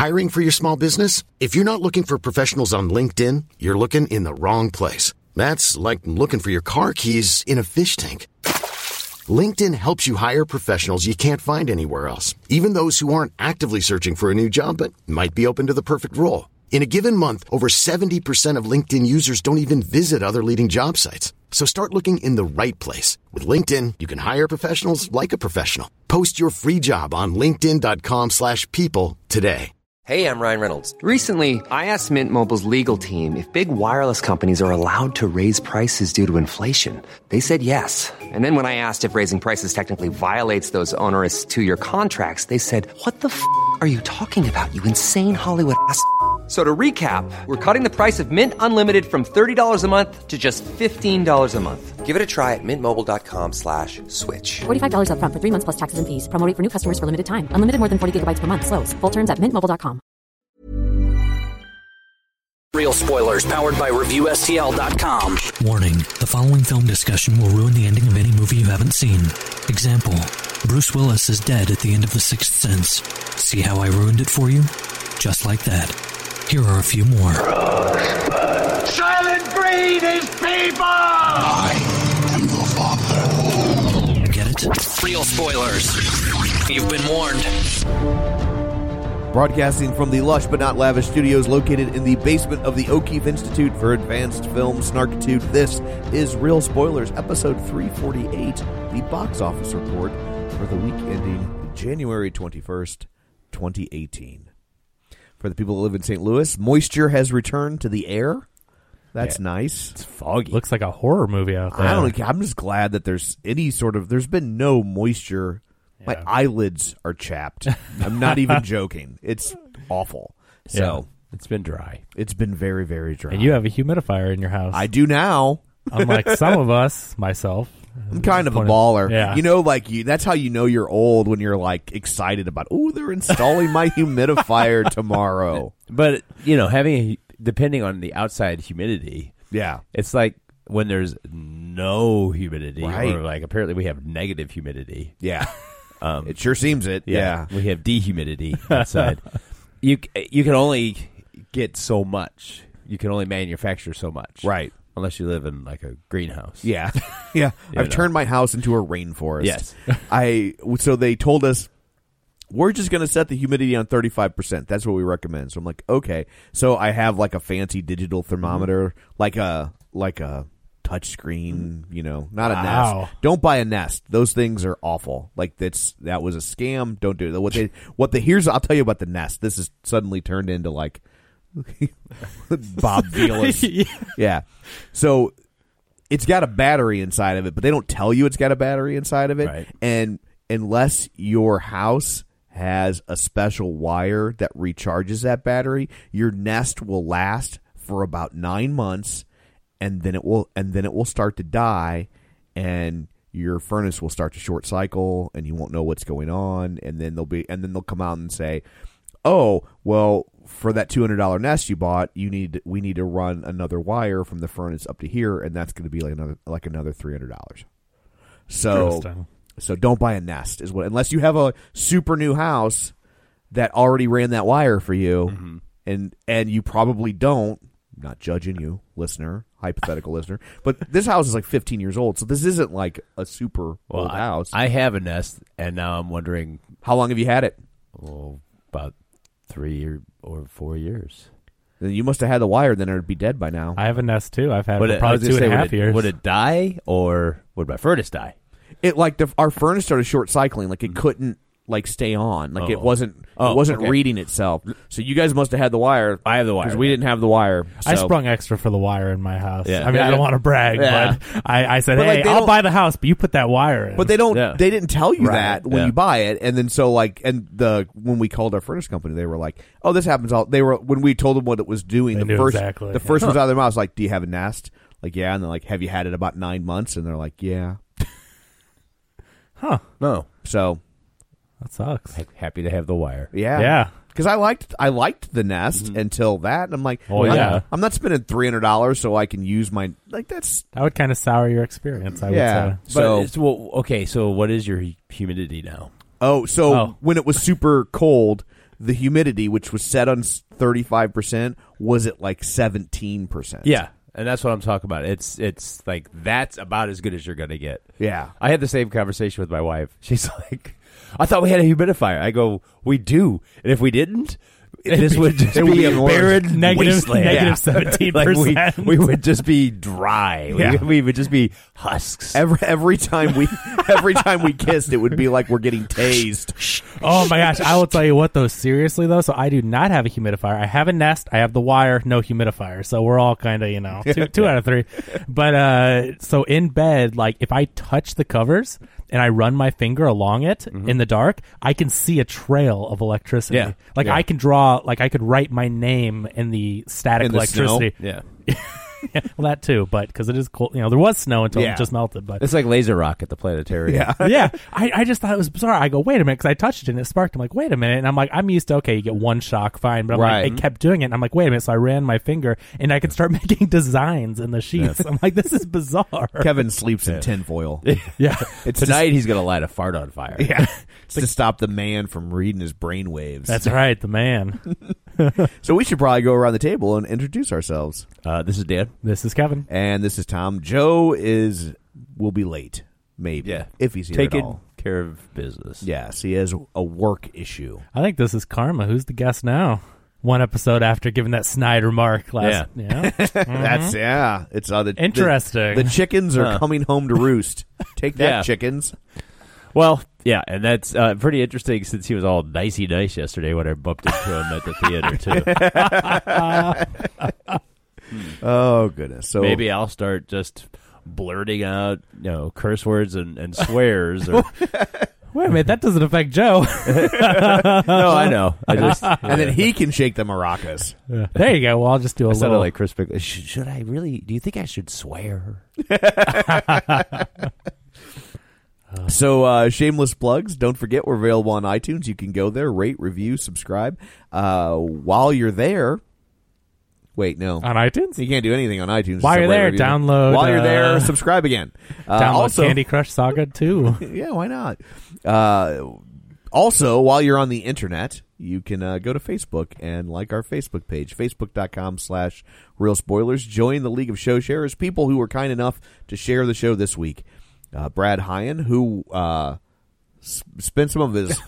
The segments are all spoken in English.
Hiring for your small business? If you're not looking for professionals on LinkedIn, you're looking in the wrong place. That's like looking for your car keys in a fish tank. LinkedIn helps you hire professionals you can't find anywhere else, even those who aren't actively searching for a new job but might be open to the perfect role. In a given month, over 70% of LinkedIn users don't even visit other leading job sites. So start looking in the right place. With LinkedIn, you can hire professionals like a professional. Post your free job on linkedin.com/people today. Hey, I'm Ryan Reynolds. Recently, I asked Mint Mobile's legal team if big wireless companies are allowed to raise prices due to inflation. They said yes. And then when I asked if raising prices technically violates those onerous 2-year contracts, they said, "What the f*** are you talking about, you insane Hollywood ass?" So to recap, we're cutting the price of Mint Unlimited from $30 a month to just $15 a month. Give it a try at mintmobile.com/switch. $45 up front for 3 months plus taxes and fees. Promo rate for new customers for limited time. Unlimited more than 40 gigabytes per month. Slows full terms at mintmobile.com. Real spoilers powered by ReviewSTL.com. Warning, the following film discussion will ruin the ending of any movie you haven't seen. Example, Bruce Willis is dead at the end of The Sixth Sense. See how I ruined it for you? Just like that. Here are a few more. Silent breed is people! I am your father. Get it? Real spoilers. You've been warned. Broadcasting from the lush but not lavish studios located in the basement of the O'Keefe Institute for Advanced Film Snarkitude, this is Real Spoilers, episode 348, the box office report for the week ending January 21st, 2018. For the people that live in St. Louis, moisture has returned to the air. That's nice. It's foggy. Looks like a horror movie out there. I'm just glad that there's been no moisture. My eyelids are chapped. I'm not even joking. It's awful. So it's been dry. It's been very, very dry. And you have a humidifier in your house. I do now. Unlike some of us, myself. I'm kind of a baller. Yeah. You know, that's how you know you're old, when you're like excited about, they're installing my humidifier tomorrow. But, depending on the outside humidity. Yeah. It's like when there's no humidity. Right. Or apparently we have negative humidity. Yeah. It sure seems it. Yeah. We have dehumidity outside. You can only get so much. You can only manufacture so much. Right. Unless you live in a greenhouse. Yeah. Yeah. I've turned my house into a rainforest. Yes. So they told us, we're just going to set the humidity on 35%. That's what we recommend. So I'm like, okay. So I have a fancy digital thermometer, like a touch screen, not a Nest. Don't buy a Nest. Those things are awful. That was a scam. Don't do it. I'll tell you about the Nest. This has suddenly turned into Bob Vilas. Yeah. So it's got a battery inside of it, but they don't tell you it's got a battery inside of it. Right. And unless your house has a special wire that recharges that battery, your Nest will last for about 9 months, and then it will start to die, and your furnace will start to short cycle, and you won't know what's going on, and then they'll come out and say, "Oh, well, for that $200 Nest you bought, we need to run another wire from the furnace up to here, and that's going to be another $300." So don't buy a Nest unless you have a super new house that already ran that wire for you, and you probably don't. I'm not judging you, hypothetical listener, but this house is 15 years old, so this isn't a super old house. I have a Nest, and now I'm wondering, how long have you had it? Well, about 3 or 4 years. Then you must have had the wire, then it would be dead by now. I have a Nest too. I've had it for probably 2.5 years. Would it die, or would my furnace die? It our furnace started short cycling, it couldn't stay on, it wasn't reading itself. So you guys must have had the wire. I have the wire because we didn't have the wire. So. I sprung extra for the wire in my house. Yeah. I mean, I don't want to brag, but I said, "Hey, I'll buy the house, but you put that wire in." But they don't. Yeah. They didn't tell you that when Yeah. you buy it, and then when we called our furnace company, they were like, "Oh, this happens all." When we told them what it was doing, They the knew first exactly. the first was out of their mouth, "Do you have a Nest?" Yeah, and they're like, "Have you had it about 9 months?" And they're like, "Yeah." Huh? No. So that sucks. Happy to have the wire. Yeah. Because I liked the Nest until that, and I'm like, I'm not spending $300 so I can use my that's that would kind of sour your experience. I would say. So what is your humidity now? When it was super cold, the humidity, which was set on 35%, was at like 17%. Yeah, and that's what I'm talking about. It's like that's about as good as you're going to get. Yeah. I had the same conversation with my wife. She's like, I thought we had a humidifier. I go, we do. And if we didn't, this would just be a barren negative wasteland. 17%. Like we would just be dry. Yeah. We would just be husks. Every time we kissed, it would be like we're getting tased. Oh my gosh, I will tell you what though, seriously though, so I do not have a humidifier. I have a Nest, I have the wire, no humidifier. So we're all kind of, two out of three. But so in bed, like if I touch the covers and I run my finger along it in the dark, I can see a trail of electricity. Yeah. Like I can draw, like I could write my name in the static In the electricity. Yeah. Yeah, well, that too, but because it is cold. There was snow until it just melted. But it's like laser rock at the planetarium. Yeah. yeah, I just thought it was bizarre. I go, wait a minute, because I touched it and it sparked. I'm like, wait a minute, and I'm like, I'm used to you get one shock, fine, but I'm like, it kept doing it. And I'm like, wait a minute, so I ran my finger and I could start making designs in the sheets. I'm like, this is bizarre. Kevin sleeps in tinfoil. Yeah, Tonight he's gonna light a fart on fire. Yeah, it's to stop the man from reading his brain waves. That's right, the man. So we should probably go around the table and introduce ourselves. This is Dan. This is Kevin. And this is Tom. Joe will be late, maybe. Yeah. If he's here Taking at all. care of business. Yes, he has a work issue. I think this is Karma. Who's the guest now? One episode after giving that snide remark last. Yeah. That's it's interesting. The chickens are coming home to roost. Take that, chickens. Well, yeah, and that's pretty interesting since he was all nicey nice yesterday when I bumped into him at the theater too. Oh goodness! So maybe I'll start just blurting out, curse words and swears. Or wait a minute, that doesn't affect Joe. No, I know. And then he can shake the maracas. Yeah. There you go. Well, I'll just do a little. Like Chris Pickle. Should I really? Do you think I should swear? So, shameless plugs. Don't forget, we're available on iTunes. You can go there, rate, review, subscribe. While you're there, wait, no. On iTunes? You can't do anything on iTunes. While you're there, download. While you're there, subscribe again. Download also, Candy Crush Saga 2. Yeah, why not? Also, while you're on the internet, you can go to Facebook and like our Facebook page, facebook.com/Real Spoilers. Join the League of Show Sharers, people who were kind enough to share the show this week. Brad Hyan, who spent some of his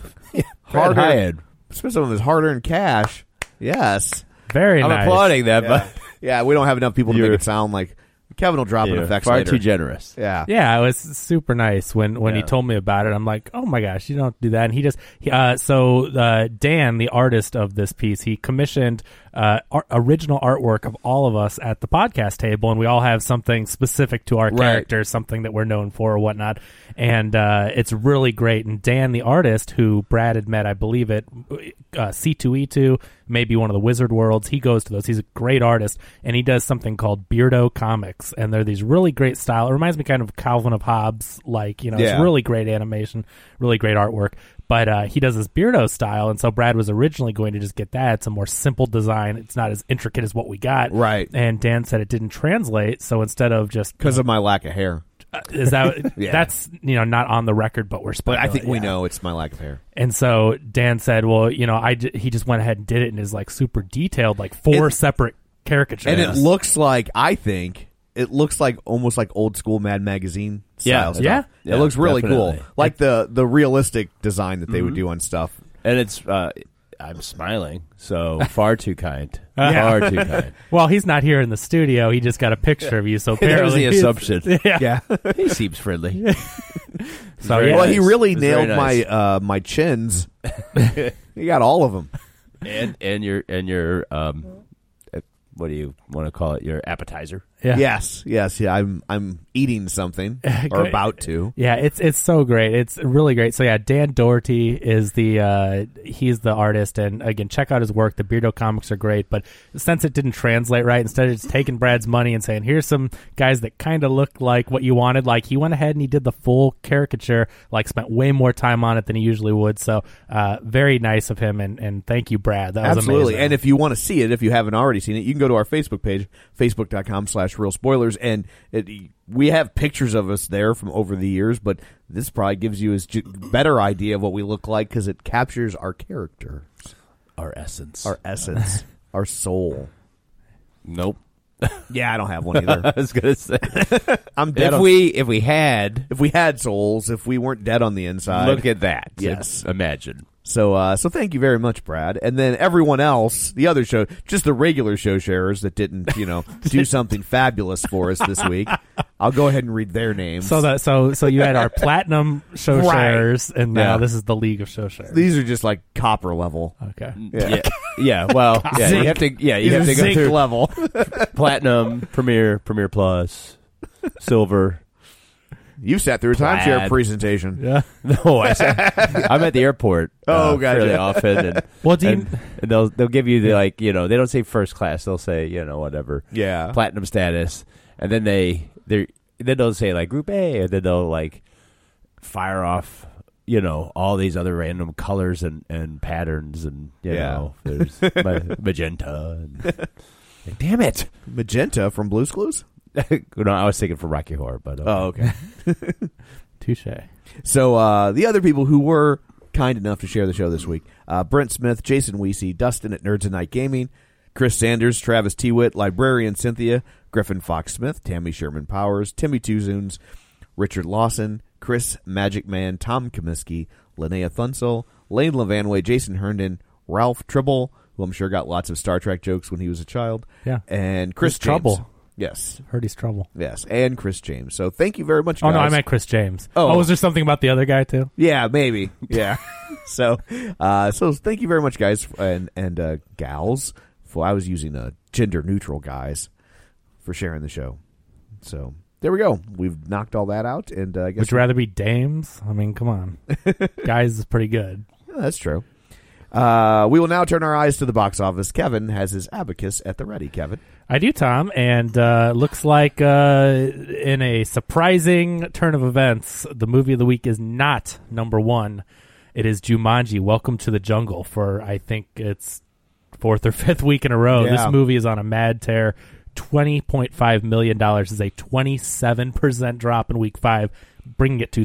hard-earned cash. Yes, very I'm nice. applauding that, but we don't have enough people to make it sound like Kevin will drop an effects far later. too generous. Yeah, it was super nice when he told me about it. I'm like, oh my gosh, you don't do that. And he just Dan, the artist of this piece, he commissioned original artwork of all of us at the podcast table, and we all have something specific to our characters, something that we're known for or whatnot. And it's really great. And Dan, the artist, who Brad had met, I believe at C2E2, maybe one of the Wizard Worlds, he goes to those. He's a great artist, and he does something called Beardo Comics, and they're these really great style. It reminds me kind of Calvin of Hobbes, it's really great animation, really great artwork. But he does this Beardo style, and so Brad was originally going to just get that. It's a more simple design. It's not as intricate as what we got. Right. And Dan said it didn't translate, so instead of just... Because of my lack of hair. Is that... That's, not on the record, but we're speculating. But I think we know it's my lack of hair. And so Dan said, well, he just went ahead and did it and is, super detailed, four separate caricatures. And it looks like, I think... It looks like almost like old school Mad Magazine style stuff. Yeah. It looks really cool. Like the realistic design that they would do on stuff. And it's I'm smiling, so far too kind. Far too kind. Well, he's not here in the studio. He just got a picture of you, so apparently there's the assumption. Yeah. He seems friendly. So he really nailed my chins. He got all of them. And your what do you want to call it? Your appetizer. Yeah. Yes. Yeah, I'm eating something or about to. Yeah, it's so great. It's really great. So yeah, Dan Doherty is he's the artist, and again, check out his work. The Beardo comics are great, but since it didn't translate right, instead of just taking Brad's money and saying, here's some guys that kind of look like what you wanted, he went ahead and he did the full caricature, spent way more time on it than he usually would. So very nice of him, and thank you, Brad. That was absolutely amazing. And if you want to see it, if you haven't already seen it, you can go to our Facebook page, facebook.com/Real Spoilers, and we have pictures of us there from over the years, but this probably gives you a better idea of what we look like because it captures our character. Our essence. Our soul. Nope. Yeah, I don't have one either. I was gonna say, I'm dead. If we had souls, if we weren't dead on the inside, look at that. Yes, imagine. So thank you very much, Brad. And then everyone else, the other show, just the regular show sharers that didn't, do something fabulous for us this week. I'll go ahead and read their names. So you had our platinum show sharers, and now this is the League of show sharers. These are just like copper level. Okay. Yeah. Well, yeah. You have to. Yeah, you have to go zinc through level. Platinum, Premier Plus, Silver. You sat through a timeshare presentation. Yeah. No, I'm at the airport. Gotcha. Fairly often. And, well, and they'll give you the they don't say first class. They'll say whatever. Yeah. Platinum status, and then they'll say like Group A, and then they'll like fire off all these other random colors and patterns, and there's magenta. And, damn it, magenta from Blue's Clues. No, I was thinking for Rocky Horror, but okay. Touche. So the other people who were kind enough to share the show this week: Brent Smith, Jason Weesey, Dustin at Nerds and Night Gaming, Chris Sanders, Travis Tewitt, Librarian Cynthia, Griffin Fox Smith, Tammy Sherman Powers, Timmy Tuzoons, Richard Lawson, Chris Magic Man, Tom Comiskey, Linnea Thunsell, Lane Levanway, Jason Herndon, Ralph Tribble, who I'm sure got lots of Star Trek jokes when he was a child, and Chris James. Trouble. Yes. Heard he's trouble. Yes, and Chris James. So thank you very much, guys. Oh, no, I meant Chris James. Oh, was there something about the other guy, too? Yeah, maybe. Yeah. So thank you very much, guys, and gals. I was using gender-neutral guys for sharing the show. So there we go. We've knocked all that out. And I guess would you rather be dames? I mean, come on. Guys is pretty good. Yeah, that's true. We will now turn our eyes to the box office. Kevin has his abacus at the ready. Kevin. I do, Tom, and looks like in a surprising turn of events, the movie of the week is not number one. It is Jumanji, Welcome to the Jungle, for I think it's fourth or fifth week in a row. Yeah. This movie is on a mad tear. $20.5 million is a 27% drop in week 5, bringing it to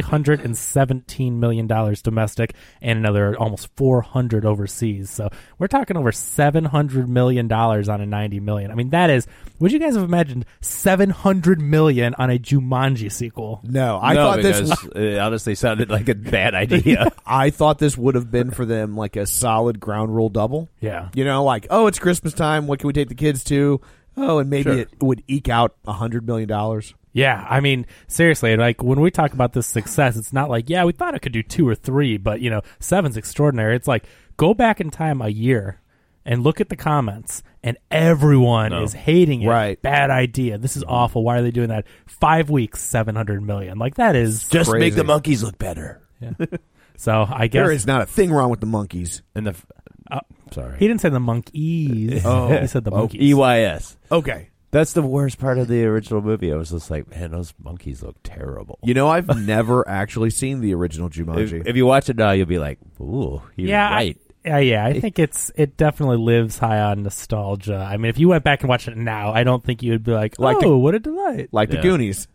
$317 million domestic and another almost $400 overseas. So we're talking over $700 million on a $90 million. I mean, that is, would you guys have imagined $700 million on a Jumanji sequel? No, I thought this it honestly sounded like a bad idea. I thought this would have been for them like a solid ground rule double. Yeah. Like, oh, it's Christmas time. What can we take the kids to? Oh, and maybe it would eke out $100 million. Yeah, I mean, seriously, like when we talk about this success, it's not like, we thought it could do 2 or 3, but 7's extraordinary. It's like, go back in time a year and look at the comments, and everyone is hating it. Right. Bad idea. This is awful. Why are they doing that? 5 weeks, $700 million. Like, that is just crazy. Make the monkeys look better. Yeah. So I guess there is not a thing wrong with the monkeys. And sorry, he didn't say the monkeys. Oh, he said the monkeys. EYS. Okay. That's the worst part of the original movie. I was just like, man, those monkeys look terrible. I've never actually seen the original Jumanji. If you watch it now, you'll be like, ooh, he's right. I think it definitely lives high on nostalgia. I mean, if you went back and watched it now, I don't think you would be like what a delight. Like the Goonies.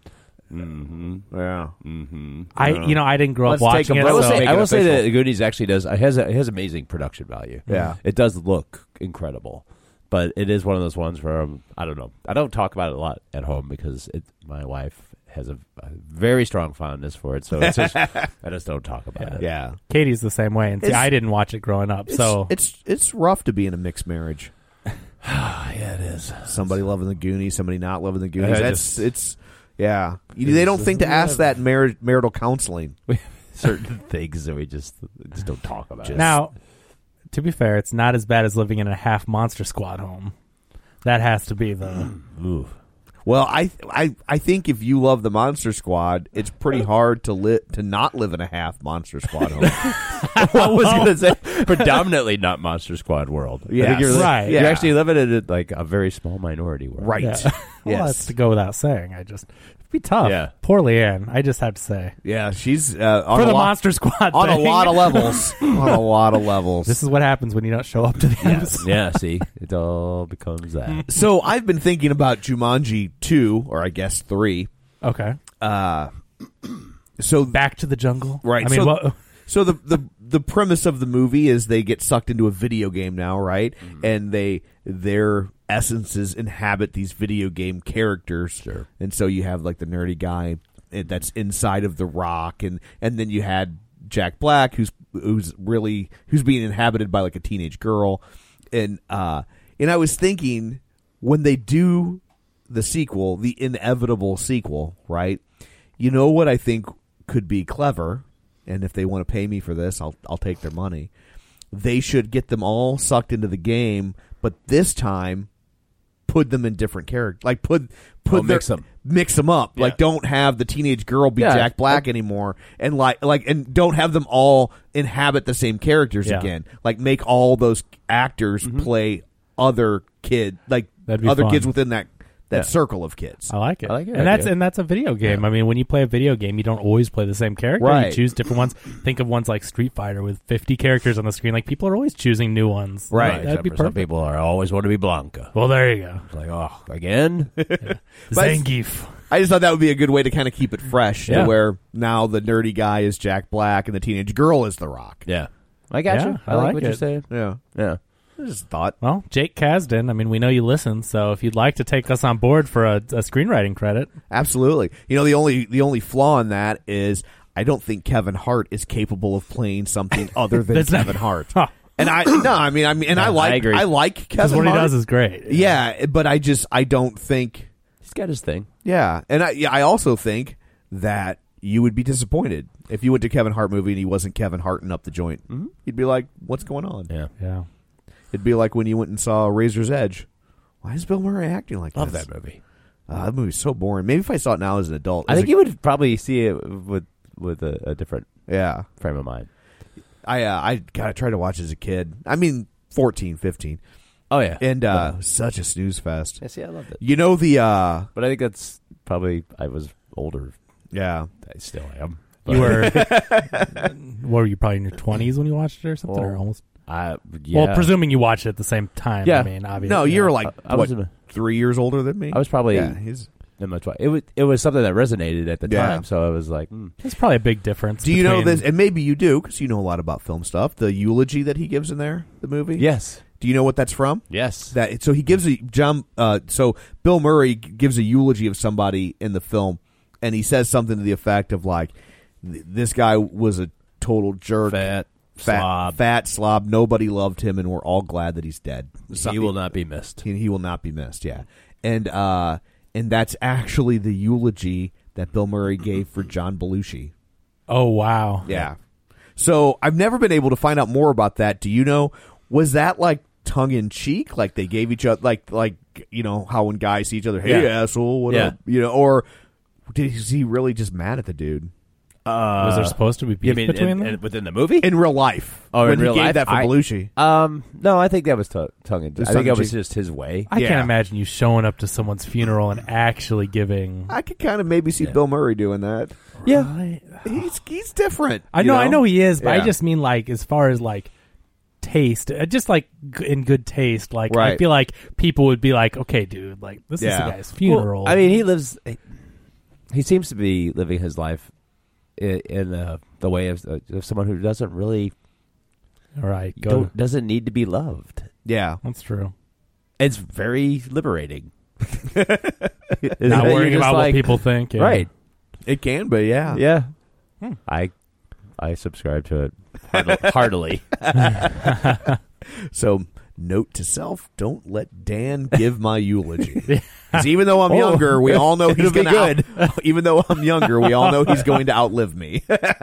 Mm-hmm. Yeah. Mm-hmm. I didn't grow up watching it. I will say that the Goonies actually has amazing production value. Yeah. It does look incredible. But it is one of those ones where I don't know. I don't talk about it a lot at home because my wife has a very strong fondness for it, so it's just, I just don't talk about it. Yeah, Katie's the same way, and see, I didn't watch it growing up, so it's rough to be in a mixed marriage. Yeah, it is. Somebody loving the Goonies, somebody not loving the Goonies. They don't think to ask that in marital counseling. Certain things that we just don't talk about. Now, to be fair, it's not as bad as living in a half Monster Squad home. That has to be the. Ooh. Well, I think if you love the Monster Squad, it's pretty hard to not live in a half Monster Squad home. I was going to say predominantly not Monster Squad world. Yeah, right. You're actually living in like a very small minority world. Right. Yeah. Well, that's to go without saying. It'd be tough. Yeah. Poor Leanne, I just have to say. Yeah, she's on for the Monster Squad on thing. a lot of levels. On a lot of levels. This is what happens when you don't show up to the episode. Yeah, see, it all becomes that. So I've been thinking about Jumanji 2, or I guess 3. Okay. So Back to the Jungle. Right. I mean, so the the premise of the movie is they get sucked into a video game now, right? And their essences inhabit these video game characters. Sure. And so you have like the nerdy guy that's inside of the Rock, and then you had Jack Black, who's being inhabited by like a teenage girl, and I was thinking, when they do the sequel, the inevitable sequel, right? You know what I think could be clever, and if they want to pay me for this, I'll take their money. They should get them all sucked into the game, but this time put them in different characters. Like mix them up. Yeah. Like, don't have the teenage girl be Jack Black anymore, and and don't have them all inhabit the same characters again. Like, make all those actors play other kids within that circle of kids. I like it. And that's a video game. Yeah. I mean, when you play a video game, you don't always play the same character. Right. You choose different ones. Think of ones like Street Fighter with 50 characters on the screen. Like, people are always choosing new ones. Right. That'd be perfect. Some people always want to be Blanca. Well, there you go. It's like, oh, again? Zangief. I just thought that would be a good way to kind of keep it fresh, to where now the nerdy guy is Jack Black and the teenage girl is The Rock. Yeah. I got you. I like what you're saying. Yeah. Yeah. I just thought. Well, Jake Kasdan, I mean, we know you listen, so if you'd like to take us on board for a screenwriting credit. Absolutely. You know, the only flaw in that is I don't think Kevin Hart is capable of playing something other than Kevin Hart. Huh. And I like Kevin Hart. What he does is great. Yeah, but I don't think he's got his thing. Yeah, and I also think that you would be disappointed if you went to a Kevin Hart movie and he wasn't Kevin Harting up the joint. Mm-hmm. You'd be like, "What's going on?" Yeah. It'd be like when you went and saw Razor's Edge. Why is Bill Murray acting like Love this? that movie. That movie's so boring. Maybe if I saw it now as an adult. I think you would probably see it with a different frame of mind. I gotta try to watch as a kid. I mean, 14, 15. Oh, yeah. And such a snooze fest. Yeah, see, I loved it. You know But I think that's probably, I was older. Yeah. I still am. You were, what were you, probably in your 20s when you watched it or something? Or almost? Yeah. Well, presuming you watched it at the same time. Yeah. I mean, obviously. No, you were like, 3 years older than me? I was probably he's in my 20s. It was something that resonated at the time, so I was like, It's probably a big difference. Do you know this? And maybe you do, because you know a lot about film stuff. The eulogy that he gives in there, the movie? Yes. Do you know what that's from? Yes. So he gives so Bill Murray gives a eulogy of somebody in the film, and he says something to the effect of like, this guy was a total jerk. Fat slob. Nobody loved him, and we're all glad that he's dead. He will not be missed. He will not be missed. Yeah, and that's actually the eulogy that Bill Murray gave for John Belushi. Oh wow! Yeah. So I've never been able to find out more about that. Do you know? Was that like tongue in cheek? Like they gave each other like you know how when guys see each other, hey asshole, what up? You know, or is he really just mad at the dude? Was there supposed to be beef between them? Within the movie? In real life. Oh, in real life? That for Belushi. No, I think that was tongue in cheek. I think that was just his way. I can't imagine you showing up to someone's funeral and actually giving... I could kind of maybe see Bill Murray doing that. Yeah. He's different. I know he is, but I just mean like as far as like taste, just like in good taste, like I feel like people would be like, okay, dude, like this is the guy's funeral. Well, I mean, he seems to be living his life in the way of someone who doesn't really doesn't need to be loved. Yeah, that's true. It's very liberating. Not worrying about what people think. Yeah. Right. It can be, yeah. Yeah. I subscribe to it heartily. So, note to self, don't let Dan give my eulogy. Because even though I'm younger, we all know he's going to even though I'm younger, we all know he's going to outlive me.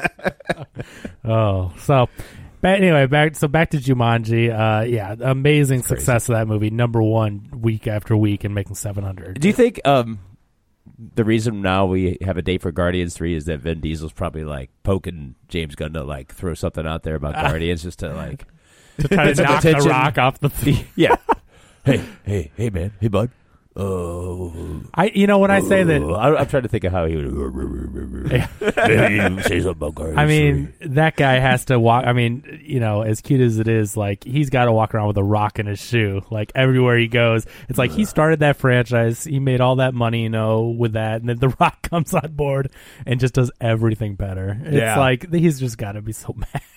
So anyway, back to Jumanji. Amazing success of that movie. #1 week after week and making 700. Do you think the reason now we have a date for Guardians 3 is that Vin Diesel's probably like poking James Gunn to like throw something out there about Guardians just to like to try to knock the Rock off the yeah. Hey man, hey bud. When I say that, I'm trying to think of how he would. Maybe say something about Guardians. I mean, that guy has to walk. I mean, as cute as it is, like he's got to walk around with a rock in his shoe, like everywhere he goes. It's like he started that franchise, he made all that money, with that, and then the Rock comes on board and just does everything better. It's like he's just got to be so mad.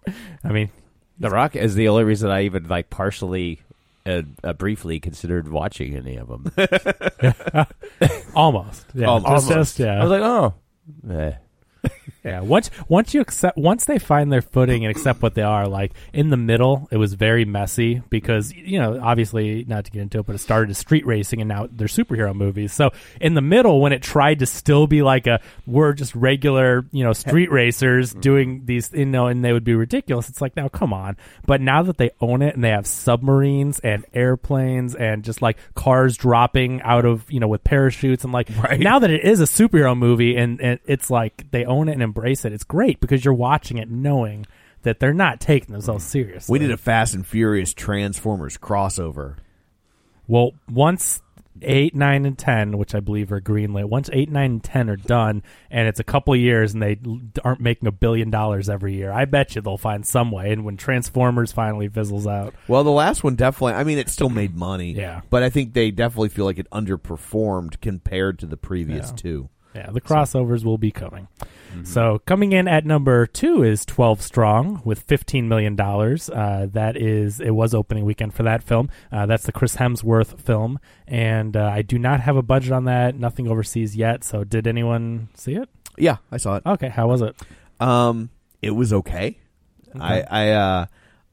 I mean, The Rock is the only reason I even like partially briefly considered watching any of them. almost. Yeah. Almost. Yeah. I was like, oh. Yeah, once they find their footing and accept what they are, like in the middle, it was very messy because, obviously, not to get into it, but it started as street racing and now they're superhero movies. So in the middle, when it tried to still be like we're just regular, street racers doing these, and they would be ridiculous. It's like, now come on. But now that they own it and they have submarines and airplanes and just like cars dropping out of, with parachutes and now that it is a superhero movie and it's like they own it and embrace it, it's great because you're watching it knowing that they're not taking themselves seriously. We did a Fast and Furious Transformers crossover. Well, once 8, 9, and 10, which I believe are greenlit, once 8, 9, and 10 are done, and it's a couple of years and they aren't making $1 billion every year, I bet you they'll find some way. And when Transformers finally fizzles out. Well, the last one definitely, I mean, it still made money. Yeah. But I think they definitely feel like it underperformed compared to the previous two. Yeah, the crossovers will be coming. Mm-hmm. So coming in at number 2 is 12 Strong with $15 million. It was opening weekend for that film. That's the Chris Hemsworth film. And I do not have a budget on that. Nothing overseas yet. So did anyone see it? Yeah, I saw it. Okay, how was it? It was okay. I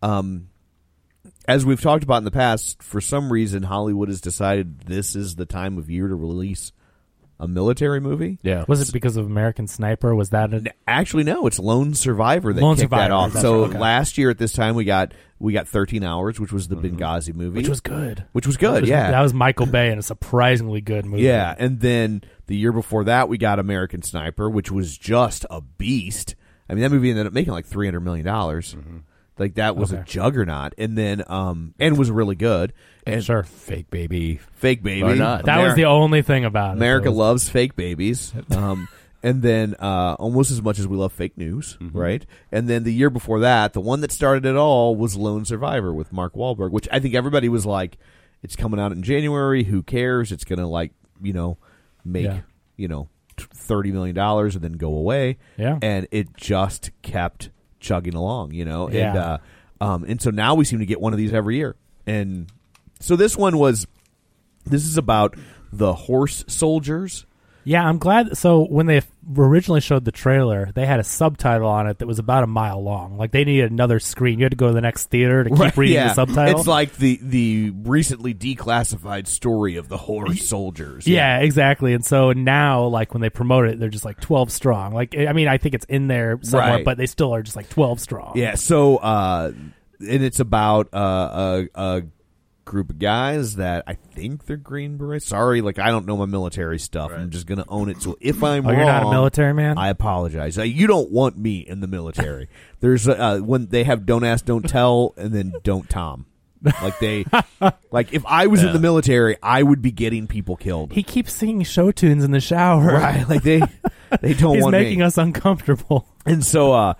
as we've talked about in the past, for some reason Hollywood has decided this is the time of year to release a military movie. Yeah. Was it because of American Sniper? Was that Actually, no. It's Lone Survivor that kicked that off. So last year at this time, we got 13 Hours, which was the Benghazi movie. Which was good. Yeah. That was Michael Bay and a surprisingly good movie. Yeah, and then the year before that, we got American Sniper, which was just a beast. I mean, that movie ended up making like $300 million. Mm-hmm. Like, that was a juggernaut. And then, and was really good. And sure. Fake baby. Or not. That was the only thing about it. America loves fake babies. And then almost as much as we love fake news, right? And then the year before that, the one that started it all was Lone Survivor with Mark Wahlberg, which I think everybody was like, it's coming out in January. Who cares? It's going to, make, $30 million and then go away. Yeah. And it just kept chugging along, Yeah. And so now we seem to get one of these every year. And so this is about the horse soldiers. Yeah, I'm glad. So when they originally showed the trailer, they had a subtitle on it that was about a mile long. Like, they needed another screen. You had to go to the next theater to keep reading the subtitle. It's like the recently declassified story of the horse soldiers. Yeah, exactly. And so now, like, when they promote it, they're just like 12 strong. Like, I mean, I think it's in there somewhere, but they still are just like 12 strong. Yeah, so, and it's about a group of guys that I think they're Green Berets. Sorry, like, I don't know my military stuff. Right. I'm just going to own it. So if I'm wrong, you're not a military man? I apologize. You don't want me in the military. There's when they have Don't Ask, Don't Tell, and then Don't Tom. Like, if I was in the military, I would be getting people killed. He keeps singing show tunes in the shower. Right. Like, they don't He's want me. He's making us uncomfortable. And so,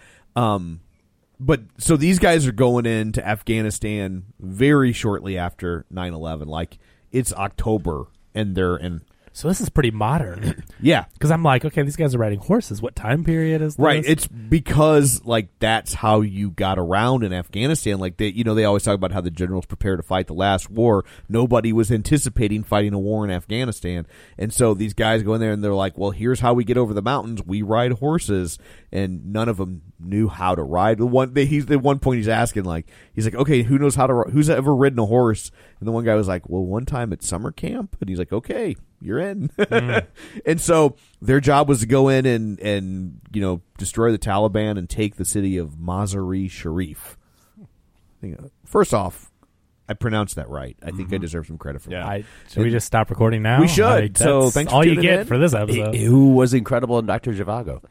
but so these guys are going into Afghanistan very shortly after 9/11. Like, it's October and they're in. So this is pretty modern. Yeah. Because I'm like, okay, these guys are riding horses. What time period is this? Right. It's because, like, that's how you got around in Afghanistan. Like, they always talk about how the generals prepared to fight the last war. Nobody was anticipating fighting a war in Afghanistan. And so these guys go in there and they're like, well, here's how we get over the mountains. We ride horses. And none of them knew how to ride. At one point he's asking, like, he's like, okay, who's ever ridden a horse? And the one guy was like, well, one time at summer camp. And he's like, okay, you're in. And so their job was to go in and destroy the Taliban and take the city of Mazar-e Sharif. First off, I pronounced that right. I think I deserve some credit for that. Should we just stop recording now? We should. So thanks for all you tuning get in. for this episode. Who was incredible in Dr. Zhivago?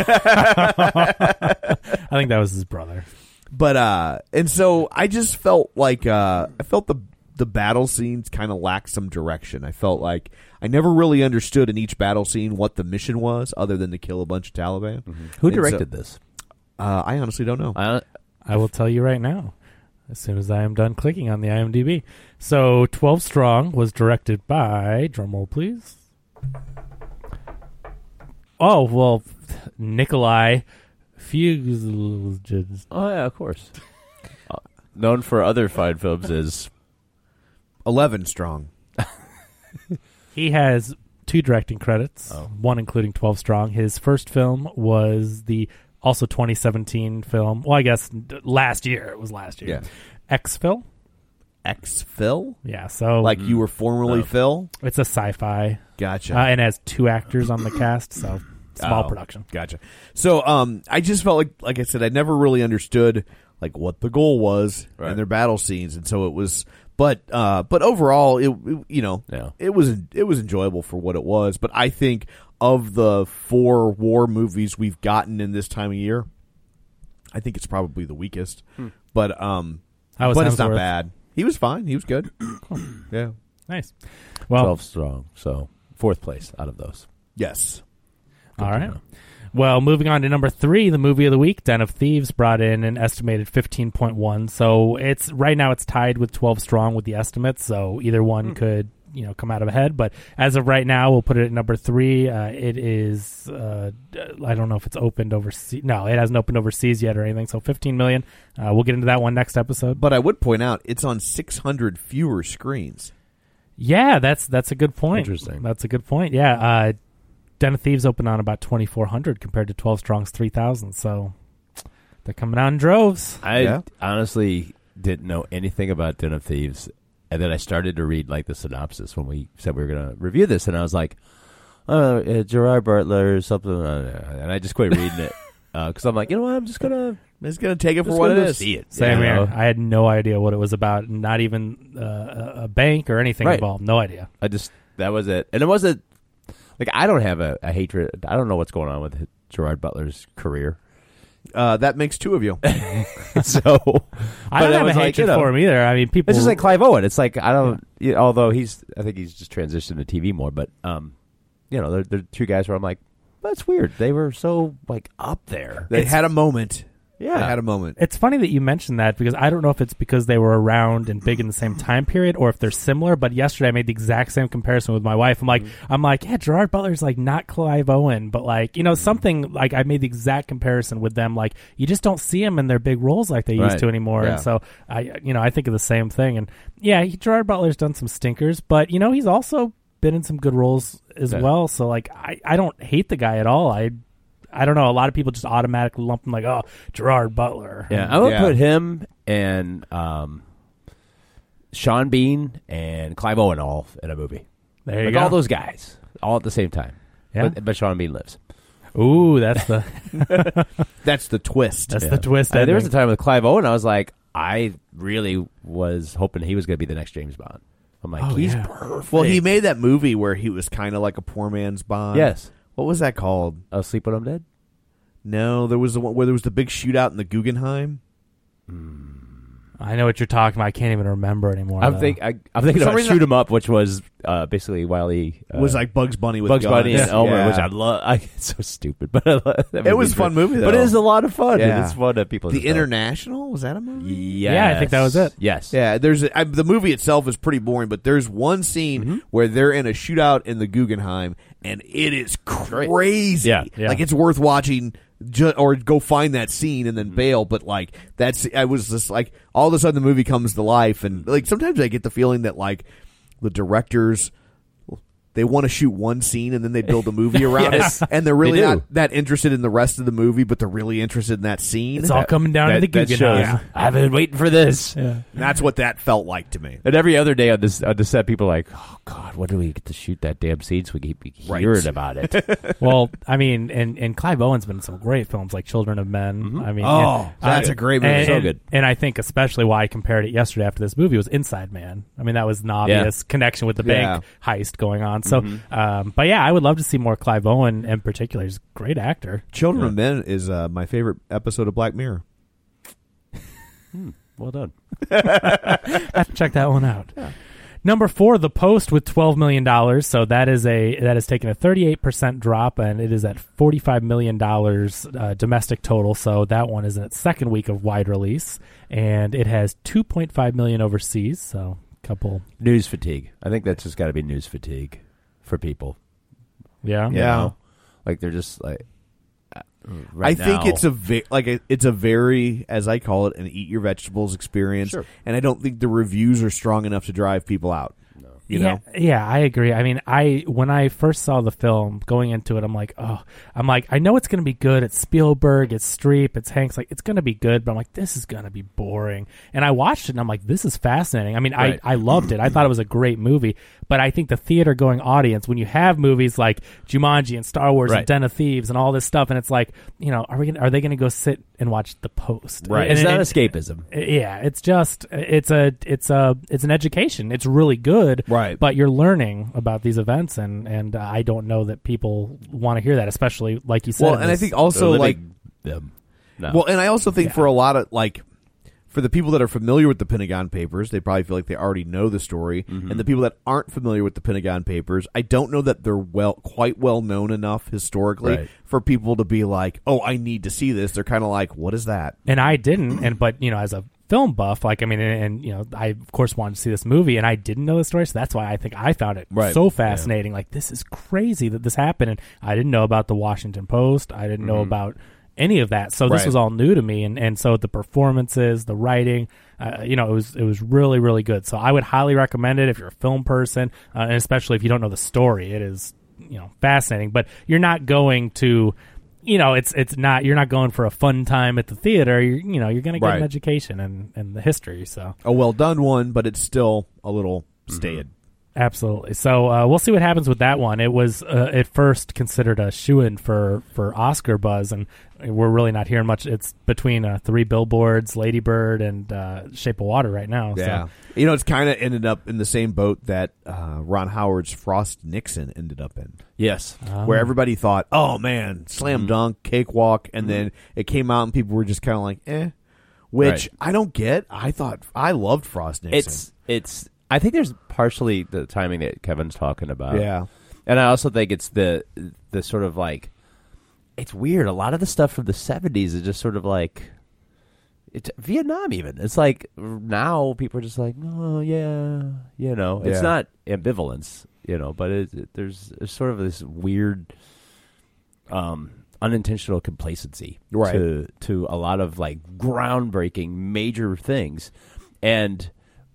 I think that was his brother. But and so I just felt like I felt the battle scenes kind of lacked some direction. I felt like I never really understood in each battle scene what the mission was, other than to kill a bunch of Taliban. Who directed this? I honestly don't know. I will tell you right now, as soon as I am done clicking on the IMDb. So 12 Strong was directed by, drumroll please. Oh, well, Nikolai Fugitive. Oh yeah, of course. Known for other fine films as 11 Strong. He has 2 directing credits, one including 12 Strong. His first film was the also 2017 film. Well, I guess last year. It was last year. Yeah. X-Phil. X-Phil? Yeah, so... Like you were formerly Phil? It's a sci-fi. Gotcha. And has 2 actors on the cast, so small production. Gotcha. So I just felt like I said, I never really understood like what the goal was in their battle scenes, and so it was... But overall, it was enjoyable for what it was. But I think of the 4 war movies we've gotten in this time of year, I think it's probably the weakest. But it's not bad. He was fine. He was good. Cool. Yeah, nice. Well, 12 Strong, so 4th place out of those. Yes. All right. Well, moving on to number 3, the movie of the week, Den of Thieves, brought in an estimated 15.1. So right now it's tied with 12 Strong with the estimates. So either one could come out of ahead. But as of right now, we'll put it at number 3. It is I don't know if it's opened overseas. No, it hasn't opened overseas yet or anything. So 15 million. We'll get into that one next episode. But I would point out it's on 600 fewer screens. Yeah, that's a good point. Interesting. That's a good point. Yeah. Den of Thieves opened on about 2,400 compared to 12 Strong's 3,000. So they're coming out in droves. I honestly didn't know anything about Den of Thieves. And then I started to read like the synopsis when we said we were going to review this. And I was like, Gerard Butler or something. And I just quit reading it. Because I'm like, you know what? I'm just going to take it for what it is. See it. Same here. I had no idea what it was about. Not even a bank or anything involved. No idea. That was it. And it wasn't. Like, I don't have a hatred. I don't know what's going on with Gerard Butler's career. That makes 2 of you. I don't have a hatred for him either. I mean, people. It's just like Clive Owen. It's like I don't. Although I think he's just transitioned to TV more. But they're 2 guys where I'm like, that's weird. They were so like up there. They had a moment. Yeah, they had a moment. It's funny that you mentioned that because I don't know if it's because they were around and big in the same time period or if they're similar. But yesterday I made the exact same comparison with my wife. I'm like, yeah, Gerard Butler's like not Clive Owen, but like something like I made the exact comparison with them. Like you just don't see them in their big roles like they used to anymore. Yeah. And so I think of the same thing. And yeah, Gerard Butler's done some stinkers, but he's also been in some good roles as well. So like I don't hate the guy at all. I don't know. A lot of people just automatically lump him like, oh, Gerard Butler. Yeah, I would put him and Sean Bean and Clive Owen all in a movie. There you go. All those guys, all at the same time. Yeah. But Sean Bean lives. Ooh, that's the that's the twist. That's the twist. There was a time with Clive Owen, I was like, I really was hoping he was going to be the next James Bond. I'm like, he's perfect. Well, he made that movie where he was kind of like a poor man's Bond. Yes. What was that called? Sleep When I'm Dead? No, there was the one where there was the big shootout in the Guggenheim. I know what you're talking about. I can't even remember anymore. I'm thinking about Shoot 'Em Up, which was basically Wiley was like Bugs Bunny with Bugs guns. Bunny and Elmer, which I love. It's so stupid, but I love that it was a fun movie, though. But it is a lot of fun. Yeah. It's fun that people. The International, was that a movie? Yes. Yeah, I think that was it. Yes. Yeah, there's the movie itself is pretty boring, but there's one scene where they're in a shootout in the Guggenheim, and it is crazy. Yeah. Like it's worth watching. Or go find that scene and then bail, but like I was just like all of a sudden the movie comes to life, and like sometimes I get the feeling that like the directors they want to shoot one scene and then they build a movie around it, and they're really not that interested in the rest of the movie, but they're really interested in that scene. It's all coming down to the Guggenheim. I've been waiting for this. Yeah. That's what that felt like to me. And every other day on the set, people are like, oh God, when do we get to shoot that damn scene so we keep hearing about it? Well, I mean, and Clive Owen's been in some great films like Children of Men. I mean, that's a great movie. So good. And I think especially why I compared it yesterday after this movie was Inside Man. I mean, that was an obvious connection with the bank heist going on. So, but yeah, I would love to see more Clive Owen in particular. He's a great actor. Children of Men is my favorite episode of Black Mirror. Well done. I have to check that one out. Yeah. Number 4, The Post with $12 million. So that is taking a 38% drop, and it is at $45 million domestic total. So that one is in its second week of wide release, and it has $2.5 million overseas. So a couple news fatigue. I think that's just got to be news fatigue for people. Yeah. You know? Like they're just like, right I think now. it's a very, as I call it, an eat your vegetables experience. Sure. And I don't think the reviews are strong enough to drive people out. You know? Yeah, I agree. I mean, when I first saw the film, going into it, I'm like, I know it's going to be good. It's Spielberg, it's Streep, it's Hanks. Like, it's going to be good, but I'm like, this is going to be boring. And I watched it, and I'm like, this is fascinating. I mean, right. I loved it. I thought it was a great movie. But I think the theater-going audience, when you have movies like Jumanji and Star Wars and Den of Thieves and all this stuff, and it's like, you know, are they going to go sit and watch The Post? Right. And it's not escapism. Yeah, it's just it's an education. It's really good. Right. But you're learning about these events, and I don't know that people want to hear that, especially like you said. Well, and I think also No. Well, and I also think for a lot of for the people that are familiar with the Pentagon Papers, they probably feel like they already know the story. Mm-hmm. And the people that aren't familiar with the Pentagon Papers, I don't know that they're quite well known enough historically for people to be like, "Oh, I need to see this." They're kind of like, "What is that?" And I didn't, but you know, as a film buff, like, I mean, and you know, I of course wanted to see this movie, and I didn't know the story, so that's why I think I found it so fascinating. Like, this is crazy that this happened, and I didn't know about the Washington Post. I didn't know about any of that, so this was all new to me, and so the performances, the writing, you know, it was really, really good. So I would highly recommend it if you're a film person, and especially if you don't know the story. It is, you know, fascinating, but you're not going to, you know, it's not, you're not going for a fun time at the theater. You're going to get an education and the history. So a well done one, but it's still a little staid. Absolutely. So we'll see what happens with that one. It was at first considered a shoo-in for Oscar buzz, and we're really not hearing much. It's between 3 Billboards, Lady Bird, and Shape of Water right now. Yeah. So. You know, it's kind of ended up in the same boat that Ron Howard's Frost Nixon ended up in. Yes. Where everybody thought, oh, man, slam dunk, cakewalk, and then it came out and people were just kind of like, eh. Which I don't get. I loved Frost Nixon. I think there's partially the timing that Kevin's talking about. Yeah. And I also think it's the sort of like, it's weird. A lot of the stuff from the 70s is just sort of like, it's Vietnam even. It's like now people are just like, oh, yeah, you know. It's not ambivalence, you know, but there's sort of this weird unintentional complacency to a lot of like groundbreaking major things. And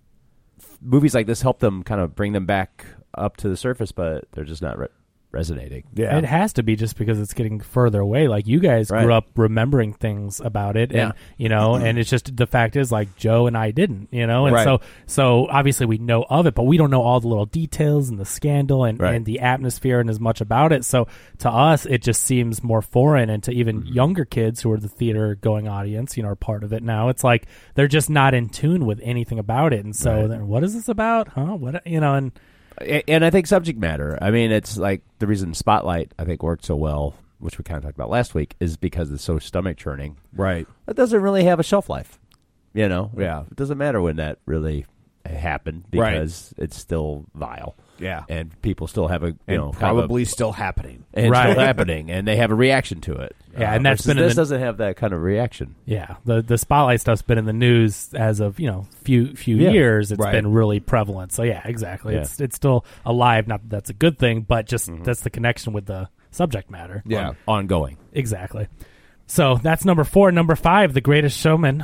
movies like this help them kind of bring them back up to the surface, but they're just not resonating. Yeah, it has to be just because it's getting further away. Like, you guys grew up remembering things about it, and you know, and it's just the fact is, like, Joe and I didn't, you know, and so obviously we know of it, but we don't know all the little details and the scandal and the atmosphere and as much about it. So to us, it just seems more foreign, and to even younger kids who are the theater going audience, you know, are part of it now. It's like they're just not in tune with anything about it, and so then what is this about? Huh? What, you know? And I think subject matter. I mean, it's like the reason Spotlight, I think, worked so well, which we kind of talked about last week, is because it's so stomach churning. Right. It doesn't really have a shelf life. You know? Yeah. It doesn't matter when that really happened because it's still vile. Yeah. And people still have probably still happening. And still happening. And they have a reaction to it. Yeah, and that's been this doesn't have that kind of reaction. Yeah, the Spotlight stuff's been in the news as of, you know, few years. It's been really prevalent. So yeah, exactly. Yeah. It's still alive. Not that that's a good thing, but just that's the connection with the subject matter. Yeah, ongoing. Exactly. So that's number 4. Number 5, The Greatest Showman.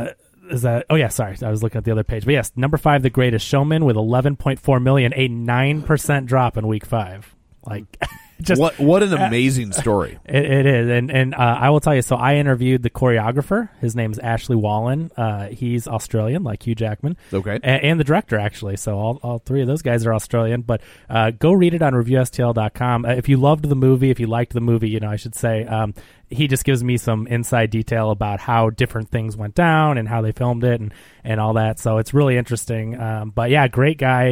Is that? Oh yeah, sorry, I was looking at the other page. But yes, number 5, The Greatest Showman, with 11.4 million, a 9% drop in week 5. Like, just what an amazing story. It is, and I will tell you. So I interviewed the choreographer. His name's Ashley Wallen. He's Australian, like Hugh Jackman. Okay, and the director actually. So all 3 of those guys are Australian. But go read it on ReviewSTL.com. If you loved the movie, if you liked the movie, you know, I should say. He just gives me some inside detail about how different things went down and how they filmed it and all that. So it's really interesting. But yeah, great guy.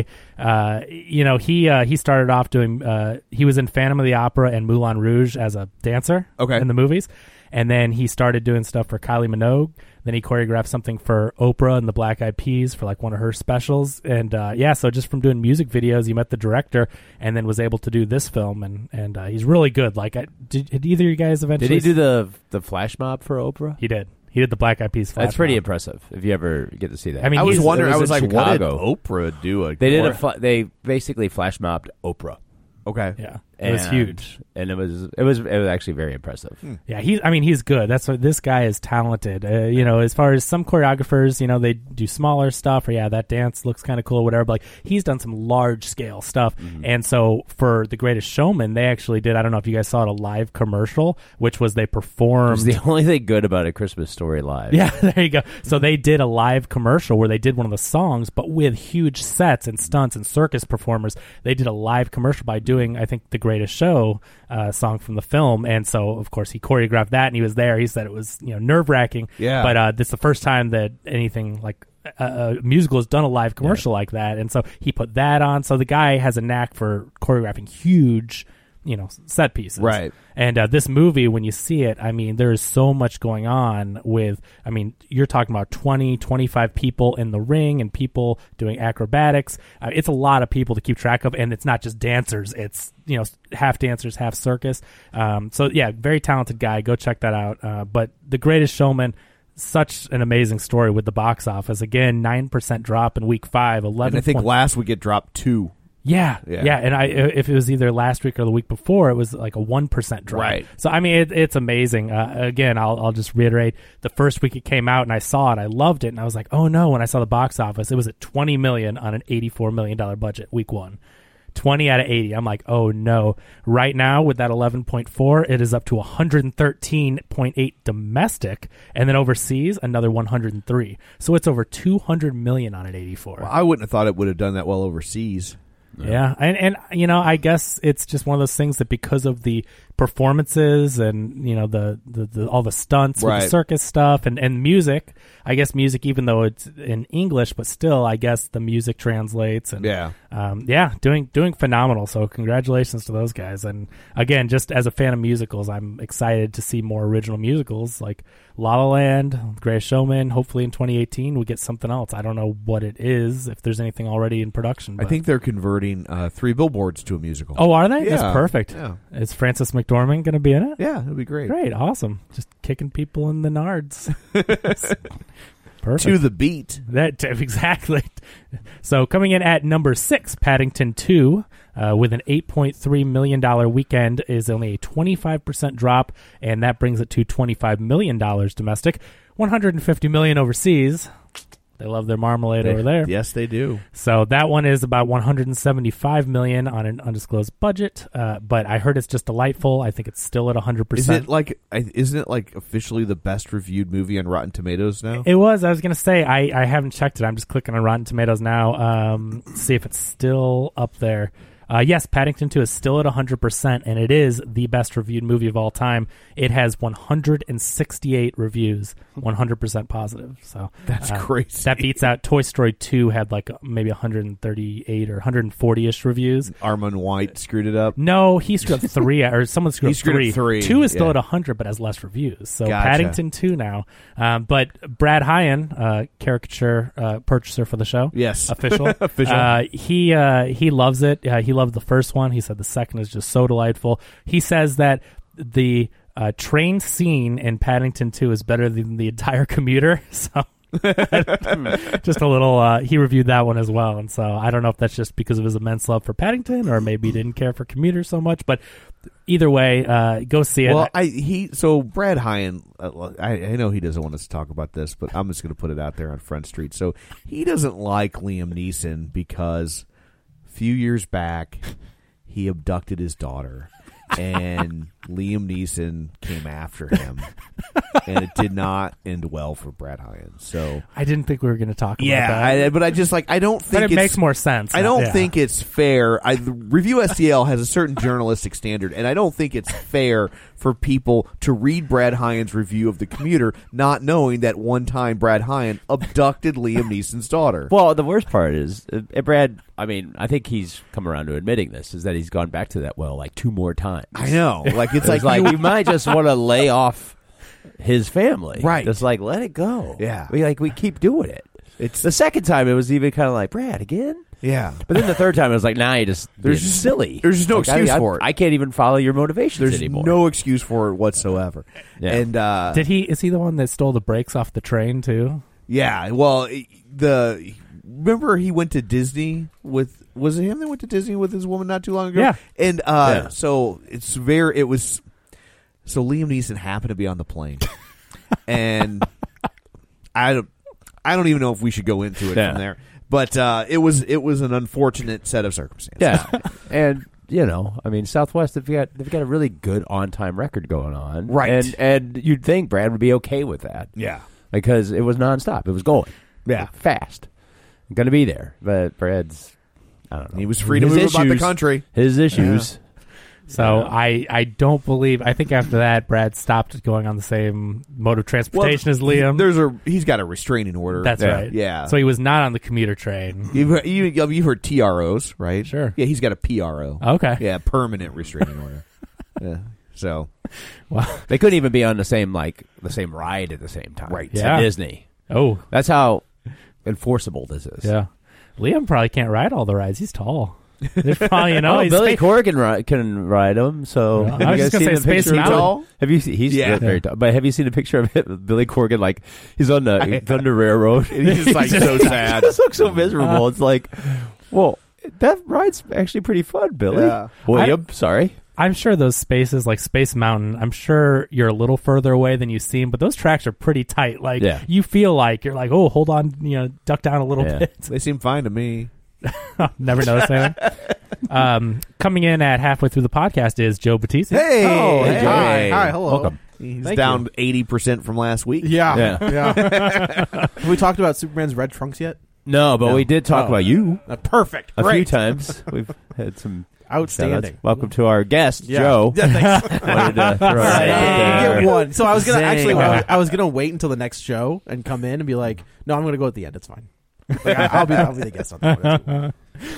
You know, he started off doing, he was in Phantom of the Opera and Moulin Rouge as a dancer in the movies. And then he started doing stuff for Kylie Minogue. Then he choreographed something for Oprah and the Black Eyed Peas for like one of her specials. And so just from doing music videos, he met the director and then was able to do this film. And he's really good. Like, did either of you guys eventually? Did he do the flash mob for Oprah? He did. He did the Black Eyed Peas flash That's pretty mob. impressive if you ever get to see that. I mean, I was wondering. I was like, Chicago. what did Oprah do? They did they basically flash mobbed Oprah. Okay. Yeah. It was huge, and it was actually very impressive. Yeah, he's good. That's what this guy is talented. As far as some choreographers, they do smaller stuff, or that dance looks kind of cool, or whatever. But he's done some large scale stuff, and so for The Greatest Showman, they actually did. I don't know if you guys saw it, a live commercial, which was they performed. It was the only thing good about A Christmas Story live. Yeah, there you go. So they did a live commercial where they did one of the songs, but with huge sets and stunts and circus performers. They did a live commercial by doing, I think, The Greatest Show song from the film, and so of course he choreographed that, and he was there. He said it was nerve-wracking, but this is the first time that anything like a musical has done a live commercial like that, and so he put that on. So the guy has a knack for choreographing huge set pieces. Right. And this movie, when you see it, there is so much going on with, you're talking about 20, 25 people in the ring and people doing acrobatics. It's a lot of people to keep track of, and it's not just dancers. It's, half dancers, half circus. Very talented guy. Go check that out. But The Greatest Showman, such an amazing story with the box office. Again, 9% drop in week 5, 11. And I think last week it dropped 2. Yeah. And if it was either last week or the week before, it was like a 1% drop. Right. So it's amazing. Again, I'll just reiterate. The first week it came out, and I saw it, I loved it, and I was like, oh no! When I saw the box office, it was at $20 million on an $84 million budget. Week 1, 20 out of 80. I'm like, oh no! Right now with that 11.4, it is up to 113.8 domestic, and then overseas another 103. So it's over 200 million on an 84. Well, I wouldn't have thought it would have done that well overseas. Yeah, and I guess it's just one of those things that because of the performances and the all the stunts with the circus stuff and music, I guess music, even though it's in English, but still I guess the music translates, and doing phenomenal. So congratulations to those guys. And again, just as a fan of musicals, I'm excited to see more original musicals like La La Land, Greatest Showman. Hopefully in 2018 we get something else. I don't know what it is, if there's anything already in production. I think they're converting 3 Billboards to a musical. Oh, are they? Yeah. That's perfect. Yeah. Is Frances McDormand going to be in it? Yeah, it'll be great. Great, awesome. Just kicking people in the nards. Perfect. To the beat. Exactly. So coming in at number 6, Paddington 2, with an $8.3 million weekend, is only a 25% drop, and that brings it to $25 million domestic, $150 million overseas. They love their marmalade over there. Yes, they do. So that one is about $175 million on an undisclosed budget. But I heard it's just delightful. I think it's still at 100%. Isn't it like officially the best reviewed movie on Rotten Tomatoes now? It was. I was going to say I haven't checked it. I'm just clicking on Rotten Tomatoes now. See if it's still up there. Yes, Paddington 2 is still at 100%, and it is the best reviewed movie of all time. It has 168 reviews, 100% positive. So that's crazy. That beats out Toy Story 2 had like maybe 138 or 140-ish reviews. Armand White screwed it up? No, he screwed up 3, or someone screwed up 3. 3. 2 is still at 100, but has less reviews. So gotcha. Paddington 2 now. But Brad Hyan, caricature purchaser for the show. Yes. Official. He loves it. He loved the first one. He said the second is just so delightful. He says that the train scene in Paddington 2 is better than the entire commuter. So just a little, he reviewed that one as well. And so I don't know if that's just because of his immense love for Paddington, or maybe he didn't care for Commuter so much, but either way, go see it. Well, so Brad Hyan, I know he doesn't want us to talk about this, but I'm just going to put it out there on Front Street. So he doesn't like Liam Neeson because a few years back he abducted his daughter, and Liam Neeson came after him, and it did not end well for Brad Hyan. So I didn't think we were going to talk about that. Yeah, but I don't think it makes more sense. I don't think it's fair. Review STL has a certain journalistic standard, and I don't think it's fair for people to read Brad Hyan's review of The Commuter not knowing that one time Brad Hyan abducted Liam Neeson's daughter. Well, the worst part is, Brad, I think he's come around to admitting this, is that he's gone back to that well like 2 more times. I know. It's like you might just want to lay off his family. Right. Just like, let it go. Yeah. We keep doing it. It's the second time it was even kind of like, Brad, again? Yeah. But then the third time it was like, nah, there's just silly. There's just no excuse for it. I can't even follow your motivations anymore. There's no excuse for it whatsoever. Yeah. And is he the one that stole the brakes off the train too? Yeah. Well, remember he went to Disney with, was it him that went to Disney with his woman not too long ago? Yeah. And so so Liam Neeson happened to be on the plane. And I don't even know if we should go into it from there. But it was an unfortunate set of circumstances. Yeah. And I mean, Southwest, they've got a really good on-time record going on. Right. And you'd think Brad would be okay with that. Yeah. Because it was nonstop. It was going. Yeah. Fast. Going to be there. But Brad's, I don't know. He was free to move about the country. His issues. Yeah. So I don't believe. I think after that, Brad stopped going on the same mode of transportation as Liam. He's got a restraining order. That's right. Yeah. So he was not on the commuter train. You heard TROs, right? Sure. Yeah, he's got a PRO. Okay. Yeah, permanent restraining order. Yeah. So, well, they couldn't even be on the same ride at the same time. Right. Yeah. At Disney. Oh, that's how enforceable this is. Yeah. Liam probably can't ride all the rides. He's tall. There's probably Billy Corgan can ride him. So I was just gonna say Space Mountain. Have you seen? He's very tall. But have you seen a picture of Billy Corgan? Like he's on the railroad. And he's just like so sad. He just looks so miserable. It's like, well, that ride's actually pretty fun, Billy. Yeah. William, sorry. I'm sure those spaces like Space Mountain, I'm sure you're a little further away than you seem, but those tracks are pretty tight. Like you feel like you're like, oh, hold on, duck down a little bit. They seem fine to me. Never noticed anything. Coming in at halfway through the podcast is Joe Batista. Hey, Hi, hello. Welcome. He's down 80% from last week. Yeah. Have we talked about Superman's red trunks yet? No, but we did talk about you. Perfect. A Great. few times. We've had some outstanding. Welcome to our guest, Joe. Yeah, thanks. Wanted to throw it out there. Get one. So I was gonna I was gonna wait until the next show and come in and be like, no, I'm gonna go at the end. It's fine. Like, I'll be the guest on that one.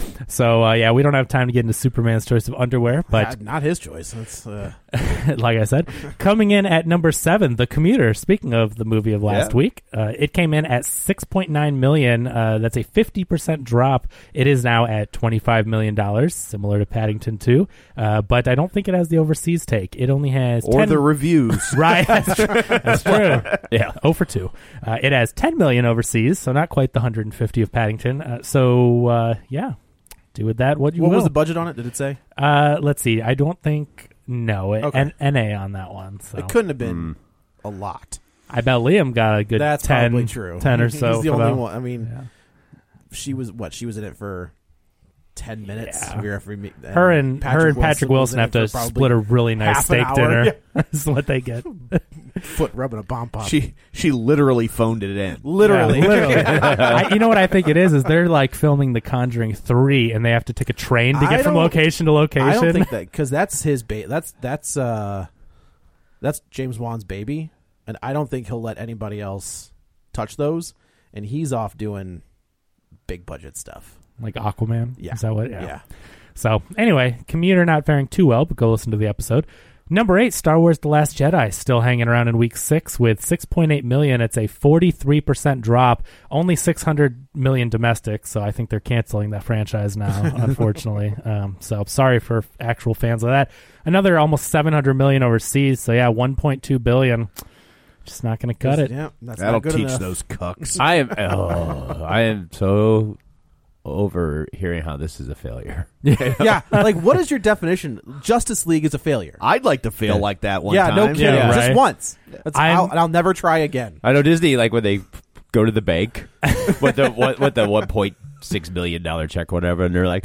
So we don't have time to get into Superman's choice of underwear, but not his choice. That's like I said, coming in at number 7, The Commuter. Speaking of the movie of last week, it came in at $6.9 million. That's a 50% drop. It is now at $25 million, similar to Paddington 2. But I don't think it has the overseas take. It only has the reviews. Right, that's true. Yeah, 0 for 2. It has $10 million overseas, so not quite the 150 of Paddington. Do with that what you will. What was the budget on it? Did it say? Let's see. I don't think. No, Okay. NA on that one. So. It couldn't have been a lot. I bet Liam got a good That's 10, probably true. 10 or so. He's the for only that. one. I mean, she was in it for 10 minutes. Yeah. Her and Patrick Wilson have to split a really nice steak dinner. Is what they get. Foot rubbing a bomb pop. She literally phoned it in. Literally. You know what I think it is there like filming The Conjuring 3 and they have to take a train to get from location to location. I don't think that, because that's his that's James Wan's baby, and I don't think he'll let anybody else touch those, and he's off doing big budget stuff. Like Aquaman? Yeah. Is that what? Yeah. So, anyway, Commuter not faring too well, but go listen to the episode. Number 8, Star Wars The Last Jedi, still hanging around in week 6 with $6.8 million. It's a 43% drop, only $600 million domestic, so I think they're canceling that franchise now, unfortunately. So, sorry for actual fans of that. Another almost $700 million overseas, so yeah, $1.2 billion. Just not going to cut it. Yeah, that's That'll not good teach enough. those cucks. I am so over hearing how this is a failure. Yeah, like what is your definition? Justice League is a failure. I'd like to fail like that one Yeah, time. no kidding. Yeah, Just right. once. I'll never try again. I know Disney, like when they go to the bank with the $1.6 billion check, whatever, and they're like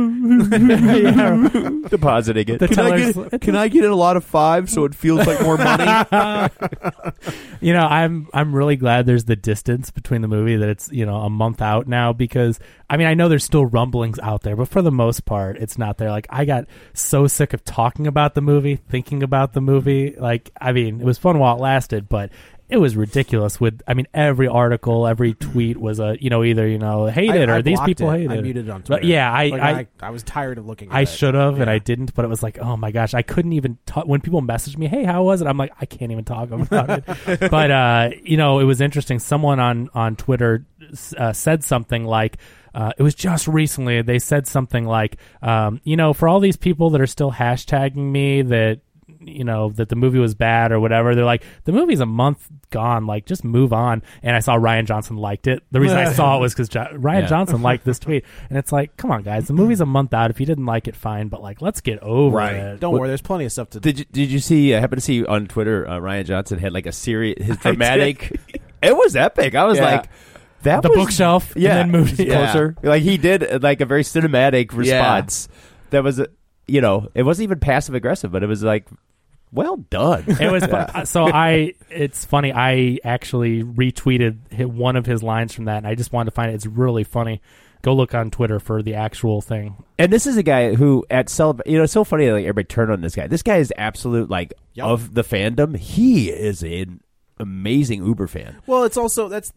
depositing it. Can I get a lot of 5 so it feels like more money? You know, I'm really glad there's the distance between the movie, that it's, a month out now, because I mean, I know there's still rumblings out there, but for the most part it's not there. Like, I got so sick of talking about the movie, thinking about the movie. Like, I mean, it was fun while it lasted, but it was ridiculous. Every article, every tweet was either hate it or these people hate it. I muted it on Twitter. But yeah, I was tired of looking at it. I should have, and I didn't, but it was like, oh my gosh, I couldn't even talk. When people message me, hey, how was it? I'm like, I can't even talk about it. But, it was interesting. Someone on Twitter said something like, it was just recently, they said something like, for all these people that are still hashtagging me that, that the movie was bad or whatever. They're like, the movie's a month gone, like just move on. And I saw Ryan Johnson liked it. The reason I saw it was because Ryan Johnson liked this tweet, and it's like, come on guys, the movie's a month out. If you didn't like it, fine, but like, let's get over it. Don't worry, there's plenty of stuff to Did you see, I happened to see on Twitter, Ryan Johnson had like a series, his dramatic, it was epic. I was like, that the was, bookshelf, and then moved closer. Like he did like a very cinematic response. That was, it wasn't even passive aggressive, but it was like, well done. It was it's funny. I actually retweeted one of his lines from that, and I just wanted to find it. It's really funny. Go look on Twitter for the actual thing. And this is a guy who at Celebration, it's so funny that like, everybody turned on this guy. This guy is absolute of the fandom. He is an amazing Uber fan. Well, it's also that's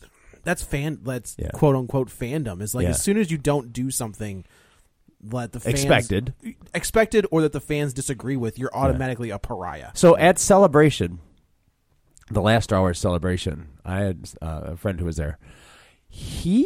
quote unquote fandom. Is like as soon as you don't do something that the fans expected or that the fans disagree with, you're automatically a pariah. So at Celebration, the last Star Wars Celebration, I had a friend who was there. He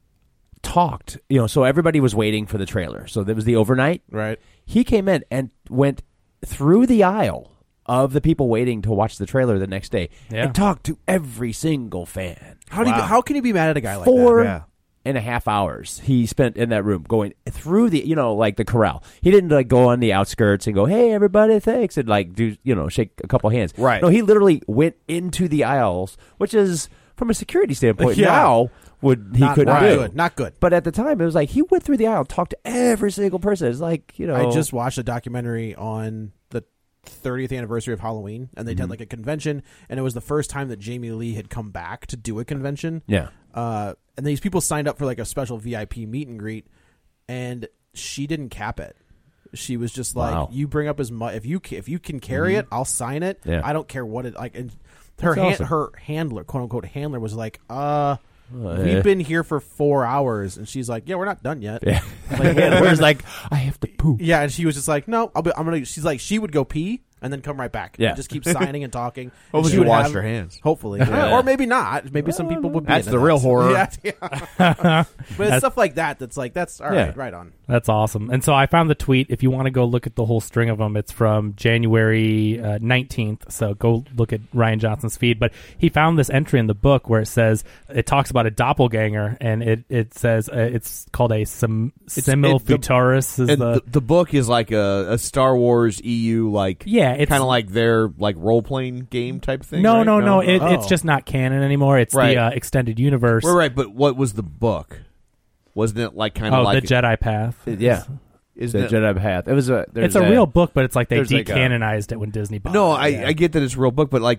talked, so everybody was waiting for the trailer. So there was the overnight. Right. He came in and went through the aisle of the people waiting to watch the trailer the next day and talked to every single fan. How can you be mad at a guy like that? 4.5 hours he spent in that room going through the, like the corral. He didn't like go on the outskirts and go, hey, everybody, thanks, and like do, shake a couple hands. Right. No, he literally went into the aisles, which is, from a security standpoint, now couldn't do. Not good. But at the time, it was like he went through the aisle, talked to every single person. It's like, I just watched a documentary on the 30th anniversary of Halloween, and they did like a convention, and it was the first time that Jamie Lee had come back to do a convention. Yeah. And these people signed up for like a special VIP meet and greet, and she didn't cap it. She was just like, you bring up as much, if you can carry it, I'll sign it. Yeah. I don't care what it like. And her handler, quote unquote handler, was like, we've been here for 4 hours, and she's like, yeah, we're not done yet. Yeah. Like, handler's like, I have to poop. Yeah, and she was just like, no, I'm gonna. She's like, she would go pee and then come right back. Yeah, and just keep signing and talking. Hopefully, she washed her hands. Hopefully, or maybe not. Maybe some people would. That's the real horror. Yeah. But it's stuff like that. That's like that's all right. Right on. That's awesome. And so I found the tweet. If you want to go look at the whole string of them, it's from January 19th. So go look at Ryan Johnson's feed. But he found this entry in the book where it talks about a doppelganger, and it says it's called a similfutaris. The book is like a Star Wars EU it's kind of like their like role playing game type thing. No. It's just not canon anymore. It's the extended universe. Right. But what was the book? Wasn't it like kind of like the Jedi Path? Yeah. Is the Jedi Path? It was it's a real book, but it's like they decanonized it when Disney bought it. I get that it's a real book, but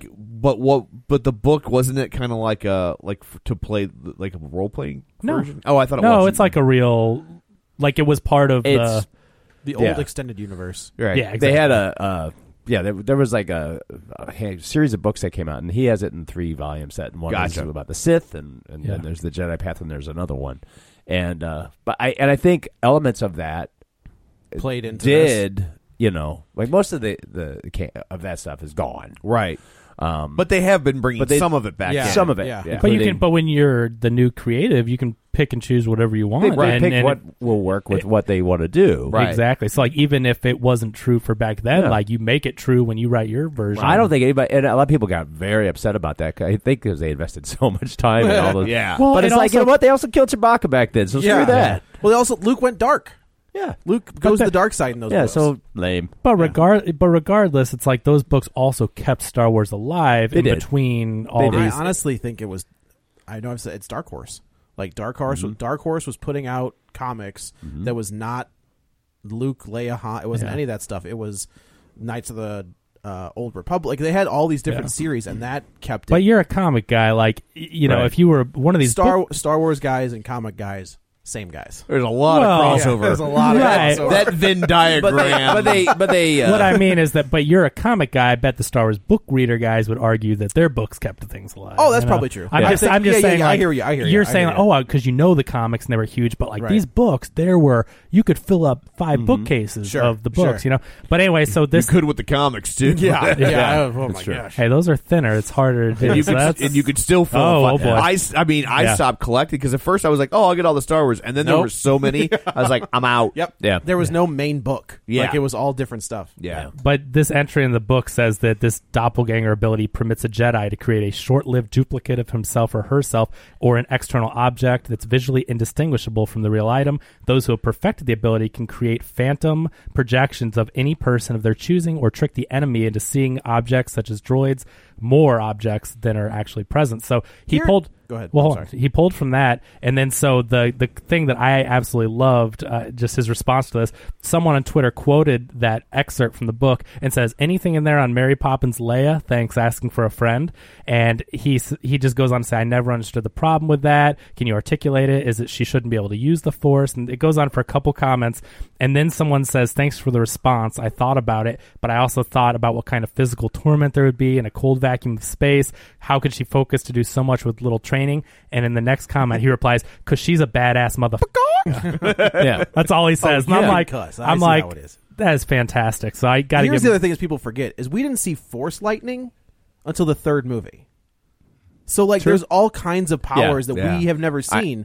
but the book, wasn't it kind of like to play like a role playing version? Oh, I thought it was. No, it's like a real, like it was part of the old extended universe. Right. Yeah, exactly. They had there was like a series of books that came out, and he has it in 3 volume set. And one is about the Sith, and then there's the Jedi Path, and there's another one. And I think elements of that played into this. Like most of the of that stuff is gone. Right. But they have been bringing some of it back. Yeah. Some of it. Yeah. But when you're the new creative, you can pick and choose whatever you want. Pick what will work with what they want to do. Right. Exactly. So like even if it wasn't true for back then, like you make it true when you write your version. I don't think anybody, and a lot of people got very upset about that. I think because they invested so much time in all those. Yeah. Well, but it's like, you know what? They also killed Chewbacca back then, so screw that. Well, Luke went dark. Yeah, Luke goes to the dark side in those books. So lame. But regardless, it's like those books also kept Star Wars alive between all these. I honestly think it was. I know I've said it's Dark Horse. Like Dark Horse was putting out comics that was not Luke, Leia, Han. It wasn't any of that stuff. It was Knights of the Old Republic. They had all these different series, and that kept it. But you're a comic guy, like if you were one of these Star Wars guys and comic guys. Same guys. There's a lot of crossover. There's a lot of crossover. That Venn diagram. But they what I mean is that, but you're a comic guy. I bet the Star Wars book reader guys would argue that their books kept things alive. Oh, that's probably true. I'm just saying. I hear you. You're saying, because you know the comics and they were huge, but like these books, you could fill up 5 bookcases of the books, But anyway, so this you could with the comics too. Yeah. Oh my gosh. Hey, those are thinner. It's harder to do. And you could still fill. Oh boy. I stopped collecting because at first I was like, I'll get all the Star Wars powers, and then there were so many. I was like, I'm out. Yep. Yeah. There was no main book. Yeah. Like, it was all different stuff. Yeah. But this entry in the book says that this doppelganger ability permits a Jedi to create a short-lived duplicate of himself or herself or an external object that's visually indistinguishable from the real item. Those who have perfected the ability can create phantom projections of any person of their choosing or trick the enemy into seeing objects such as droids, more objects than are actually present. So he pulled... Go ahead. Well, I'm hold on. sorry. He pulled from that, and then so the thing that I absolutely loved, just his response to this, someone on Twitter quoted that excerpt from the book and says, anything in there on Mary Poppins Leia? Thanks, asking for a friend. And he just goes on to say, I never understood the problem with that. Can you articulate it? Is it she shouldn't be able to use the Force? And it goes on for a couple comments, and then someone says, thanks for the response. I thought about it, but I also thought about what kind of physical torment there would be in a cold vacuum of space. How could she focus to do so much with little training? And in the next comment, he replies, "Cause she's a badass motherfucker." Yeah, that's all he says. And I'm like, how it is. That is fantastic. So I got to. Here's the other thing: is people forget is we didn't see Force lightning until the third movie. So like, there's all kinds of powers that we have never seen.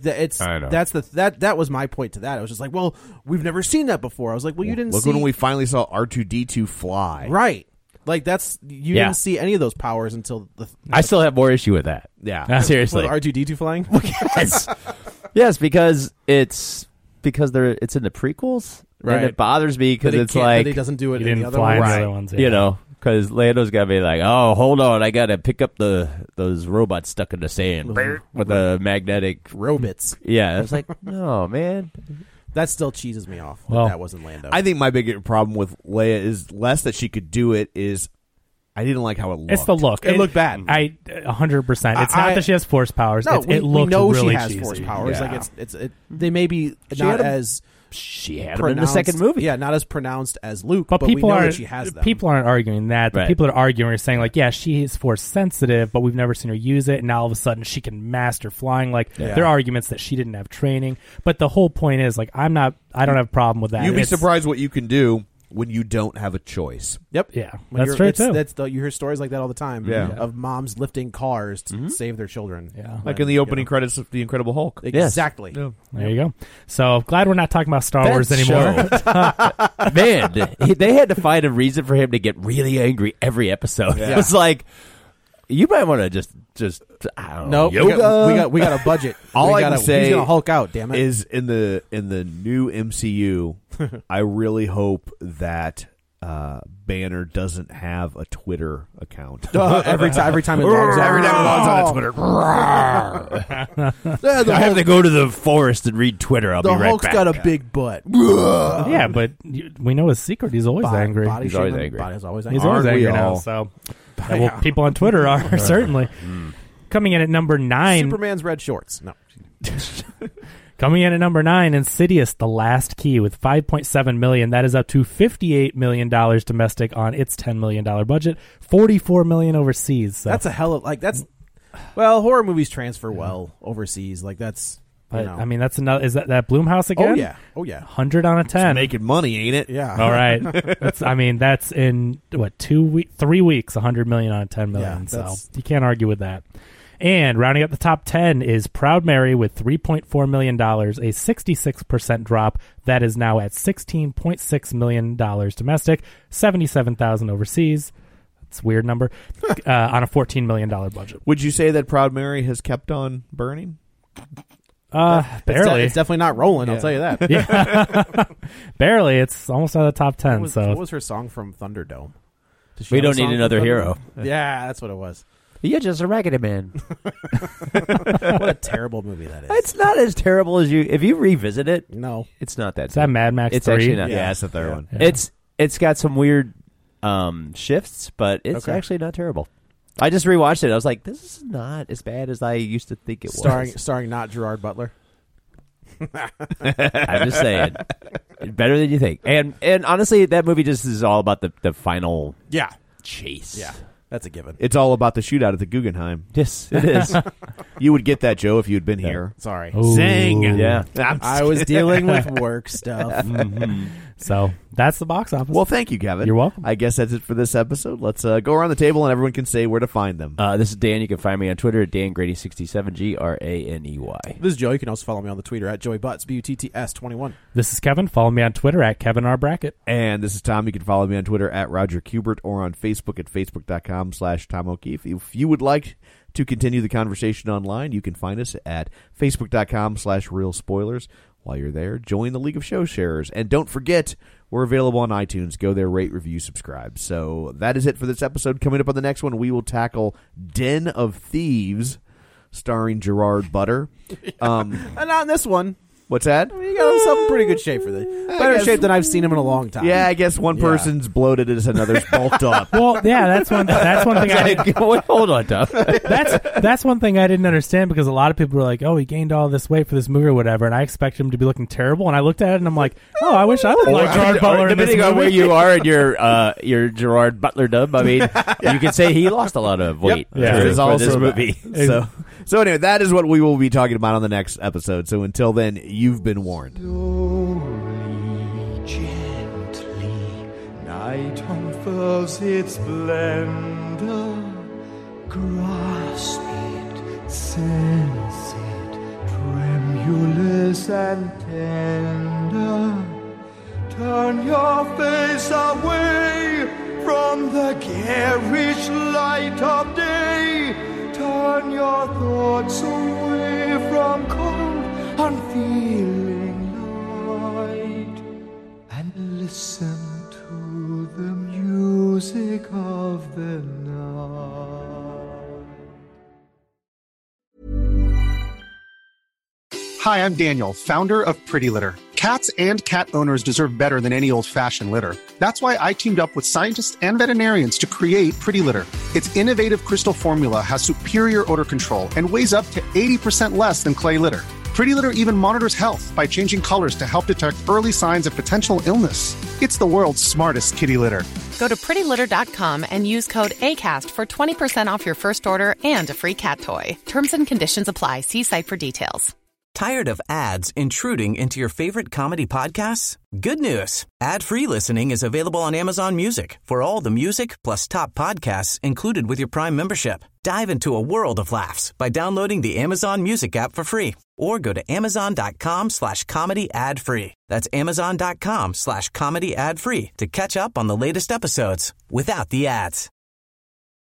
That was my point to that. I was just like, well, we've never seen that before. I was like, well, you didn't. Look see... when we finally saw R2-D2 fly. Right. Like, you didn't see any of those powers until I still have more issue with that. Yeah. Seriously. R2-D2 flying? Yes. Yes, because it's in the prequels. Right. And it bothers me because it's like... he doesn't do it he in didn't the other fly in ones. the other ones. Yeah. You know, because Lando's got to be like, oh, hold on, I got to pick up those robots stuck in the sand with the magnetic... Robots. Yeah, it's like, no, man. That still cheeses me off. That wasn't Lando. I think my big problem with Leia is less that she could do it, is I didn't like how it looked. It's the look. It looked bad. 100%. It's not that she has Force powers. No, it looks we know really she has cheesy. Force powers. Yeah. Like they may be not as she had them in the second movie. Yeah, not as pronounced as Luke, but we people know aren't. that she has them. People aren't arguing that. The people that are arguing are saying like, yeah, she is Force sensitive, but we've never seen her use it, and now all of a sudden she can master flying. Like there are arguments that she didn't have training, but the whole point is like, I don't have a problem with that. You'd be surprised what you can do when you don't have a choice. Yep. Yeah, when that's true too. You hear stories like that all the time. Yeah. Of moms lifting cars to save their children. Yeah. Like in the opening credits of The Incredible Hulk. Exactly. Yeah. There you go. So glad we're not talking about Star Wars anymore. Man, they had to find a reason for him to get really angry every episode. Yeah. It was like, you might want to just I don't know. Nope. Yoga. We got a budget. All I can say he's gonna Hulk out. Damn it. Is in the new MCU, I really hope that Banner doesn't have a Twitter account. Every time it logs on Twitter. I have to go to the forest and read Twitter. I'll be right Hulk's back. got a big butt. Yeah, but we know his secret. He's always angry. He's always angry. He's always angry. He's always Aren't we angry now. all? So, well, people on Twitter are certainly. Coming in at number 9. Superman's red shorts. No. Coming in at number 9, Insidious: The Last Key with $5.7 million. That is up to $58 million domestic on its $10 million budget. $44 million overseas. So. That's a hell of well, horror movies transfer well overseas. Like that's. But, I mean, that's another. Is that Blumhouse again? Oh yeah. 100 on a 10. It's making money, ain't it? Yeah. All right. That's in 3 weeks. 100 million on 10 million. So you can't argue with that. And rounding up the top 10 is Proud Mary with $3.4 million, a 66% drop. That is now at $16.6 million domestic, $77,000 overseas. It's a weird number. On a $14 million budget. Would you say that Proud Mary has kept on burning? Barely. It's definitely not rolling, I'll tell you that. Yeah. Barely. It's almost out of the top 10. What was her song from Thunderdome? We don't need another hero. Yeah, that's what it was. You're just a raggedy man. What a terrible movie that is. It's not as terrible as if you revisit it. No, it's not that. Is that Mad Max 3? It's actually not. Yeah, it's the third one. Yeah. It's got some weird shifts, but it's actually not terrible. I just rewatched it. I was like, this is not as bad as I used to think it was. Starring not Gerard Butler. I'm just saying, better than you think. And honestly, that movie just is all about the final chase. Yeah. That's a given. It's all about the shootout at the Guggenheim. Yes, it is. You would get that, Joe, if you had been here. Sorry. Ooh. Zing. Yeah. I was dealing with work stuff. So that's the box office. Well, thank you, Kevin. You're welcome. I guess that's it for this episode. Let's go around the table and everyone can say where to find them. This is Dan. You can find me on Twitter at DanGrady67, GRANEY. This is Joe. You can also follow me on the Twitter at Joey Butts, BUTTS21. This is Kevin. Follow me on Twitter at Kevin R. Brackett. And this is Tom. You can follow me on Twitter at Roger Kubert or on Facebook at Facebook.com/Tom O'Keefe. If you would like to continue the conversation online, you can find us at Facebook.com/Real Spoilers. While you're there, join the League of Show Sharers. And don't forget, we're available on iTunes. Go there, rate, review, subscribe. So that is it for this episode. Coming up on the next one, we will tackle Den of Thieves, starring Gerard Butler. And not in this one. What's that? You got himself in pretty good shape for this. Better shape than I've seen him in a long time. Yeah, I guess one person's bloated as another's bulked up. Well, yeah, that's one thing I hold on, Tom. That's one thing I didn't understand, because a lot of people were like, "Oh, he gained all this weight for this movie or whatever," and I expected him to be looking terrible. And I looked at it and I'm like, "Oh, I wish I looked like Gerard Butler in this movie." Depending on where you are in your Gerard Butler dub, I mean, you could say he lost a lot of weight for this movie. So anyway, that is what we will be talking about on the next episode. So until then, you've been warned. Slowly, gently, night unfurls its splendor. Grasp it, sense it, tremulous and tender. Turn your face away from the garish light of day. Turn your thoughts away from cold, unfeeling light, and listen to the music of the night. Hi, I'm Daniel, founder of Pretty Litter. Cats and cat owners deserve better than any old-fashioned litter. That's why I teamed up with scientists and veterinarians to create Pretty Litter. Its innovative crystal formula has superior odor control and weighs up to 80% less than clay litter. Pretty Litter even monitors health by changing colors to help detect early signs of potential illness. It's the world's smartest kitty litter. Go to prettylitter.com and use code ACAST for 20% off your first order and a free cat toy. Terms and conditions apply. See site for details. Tired of ads intruding into your favorite comedy podcasts? Good news. Ad-free listening is available on Amazon Music for all the music plus top podcasts included with your Prime membership. Dive into a world of laughs by downloading the Amazon Music app for free or go to amazon.com/comedy ad-free. That's amazon.com/comedy ad-free to catch up on the latest episodes without the ads.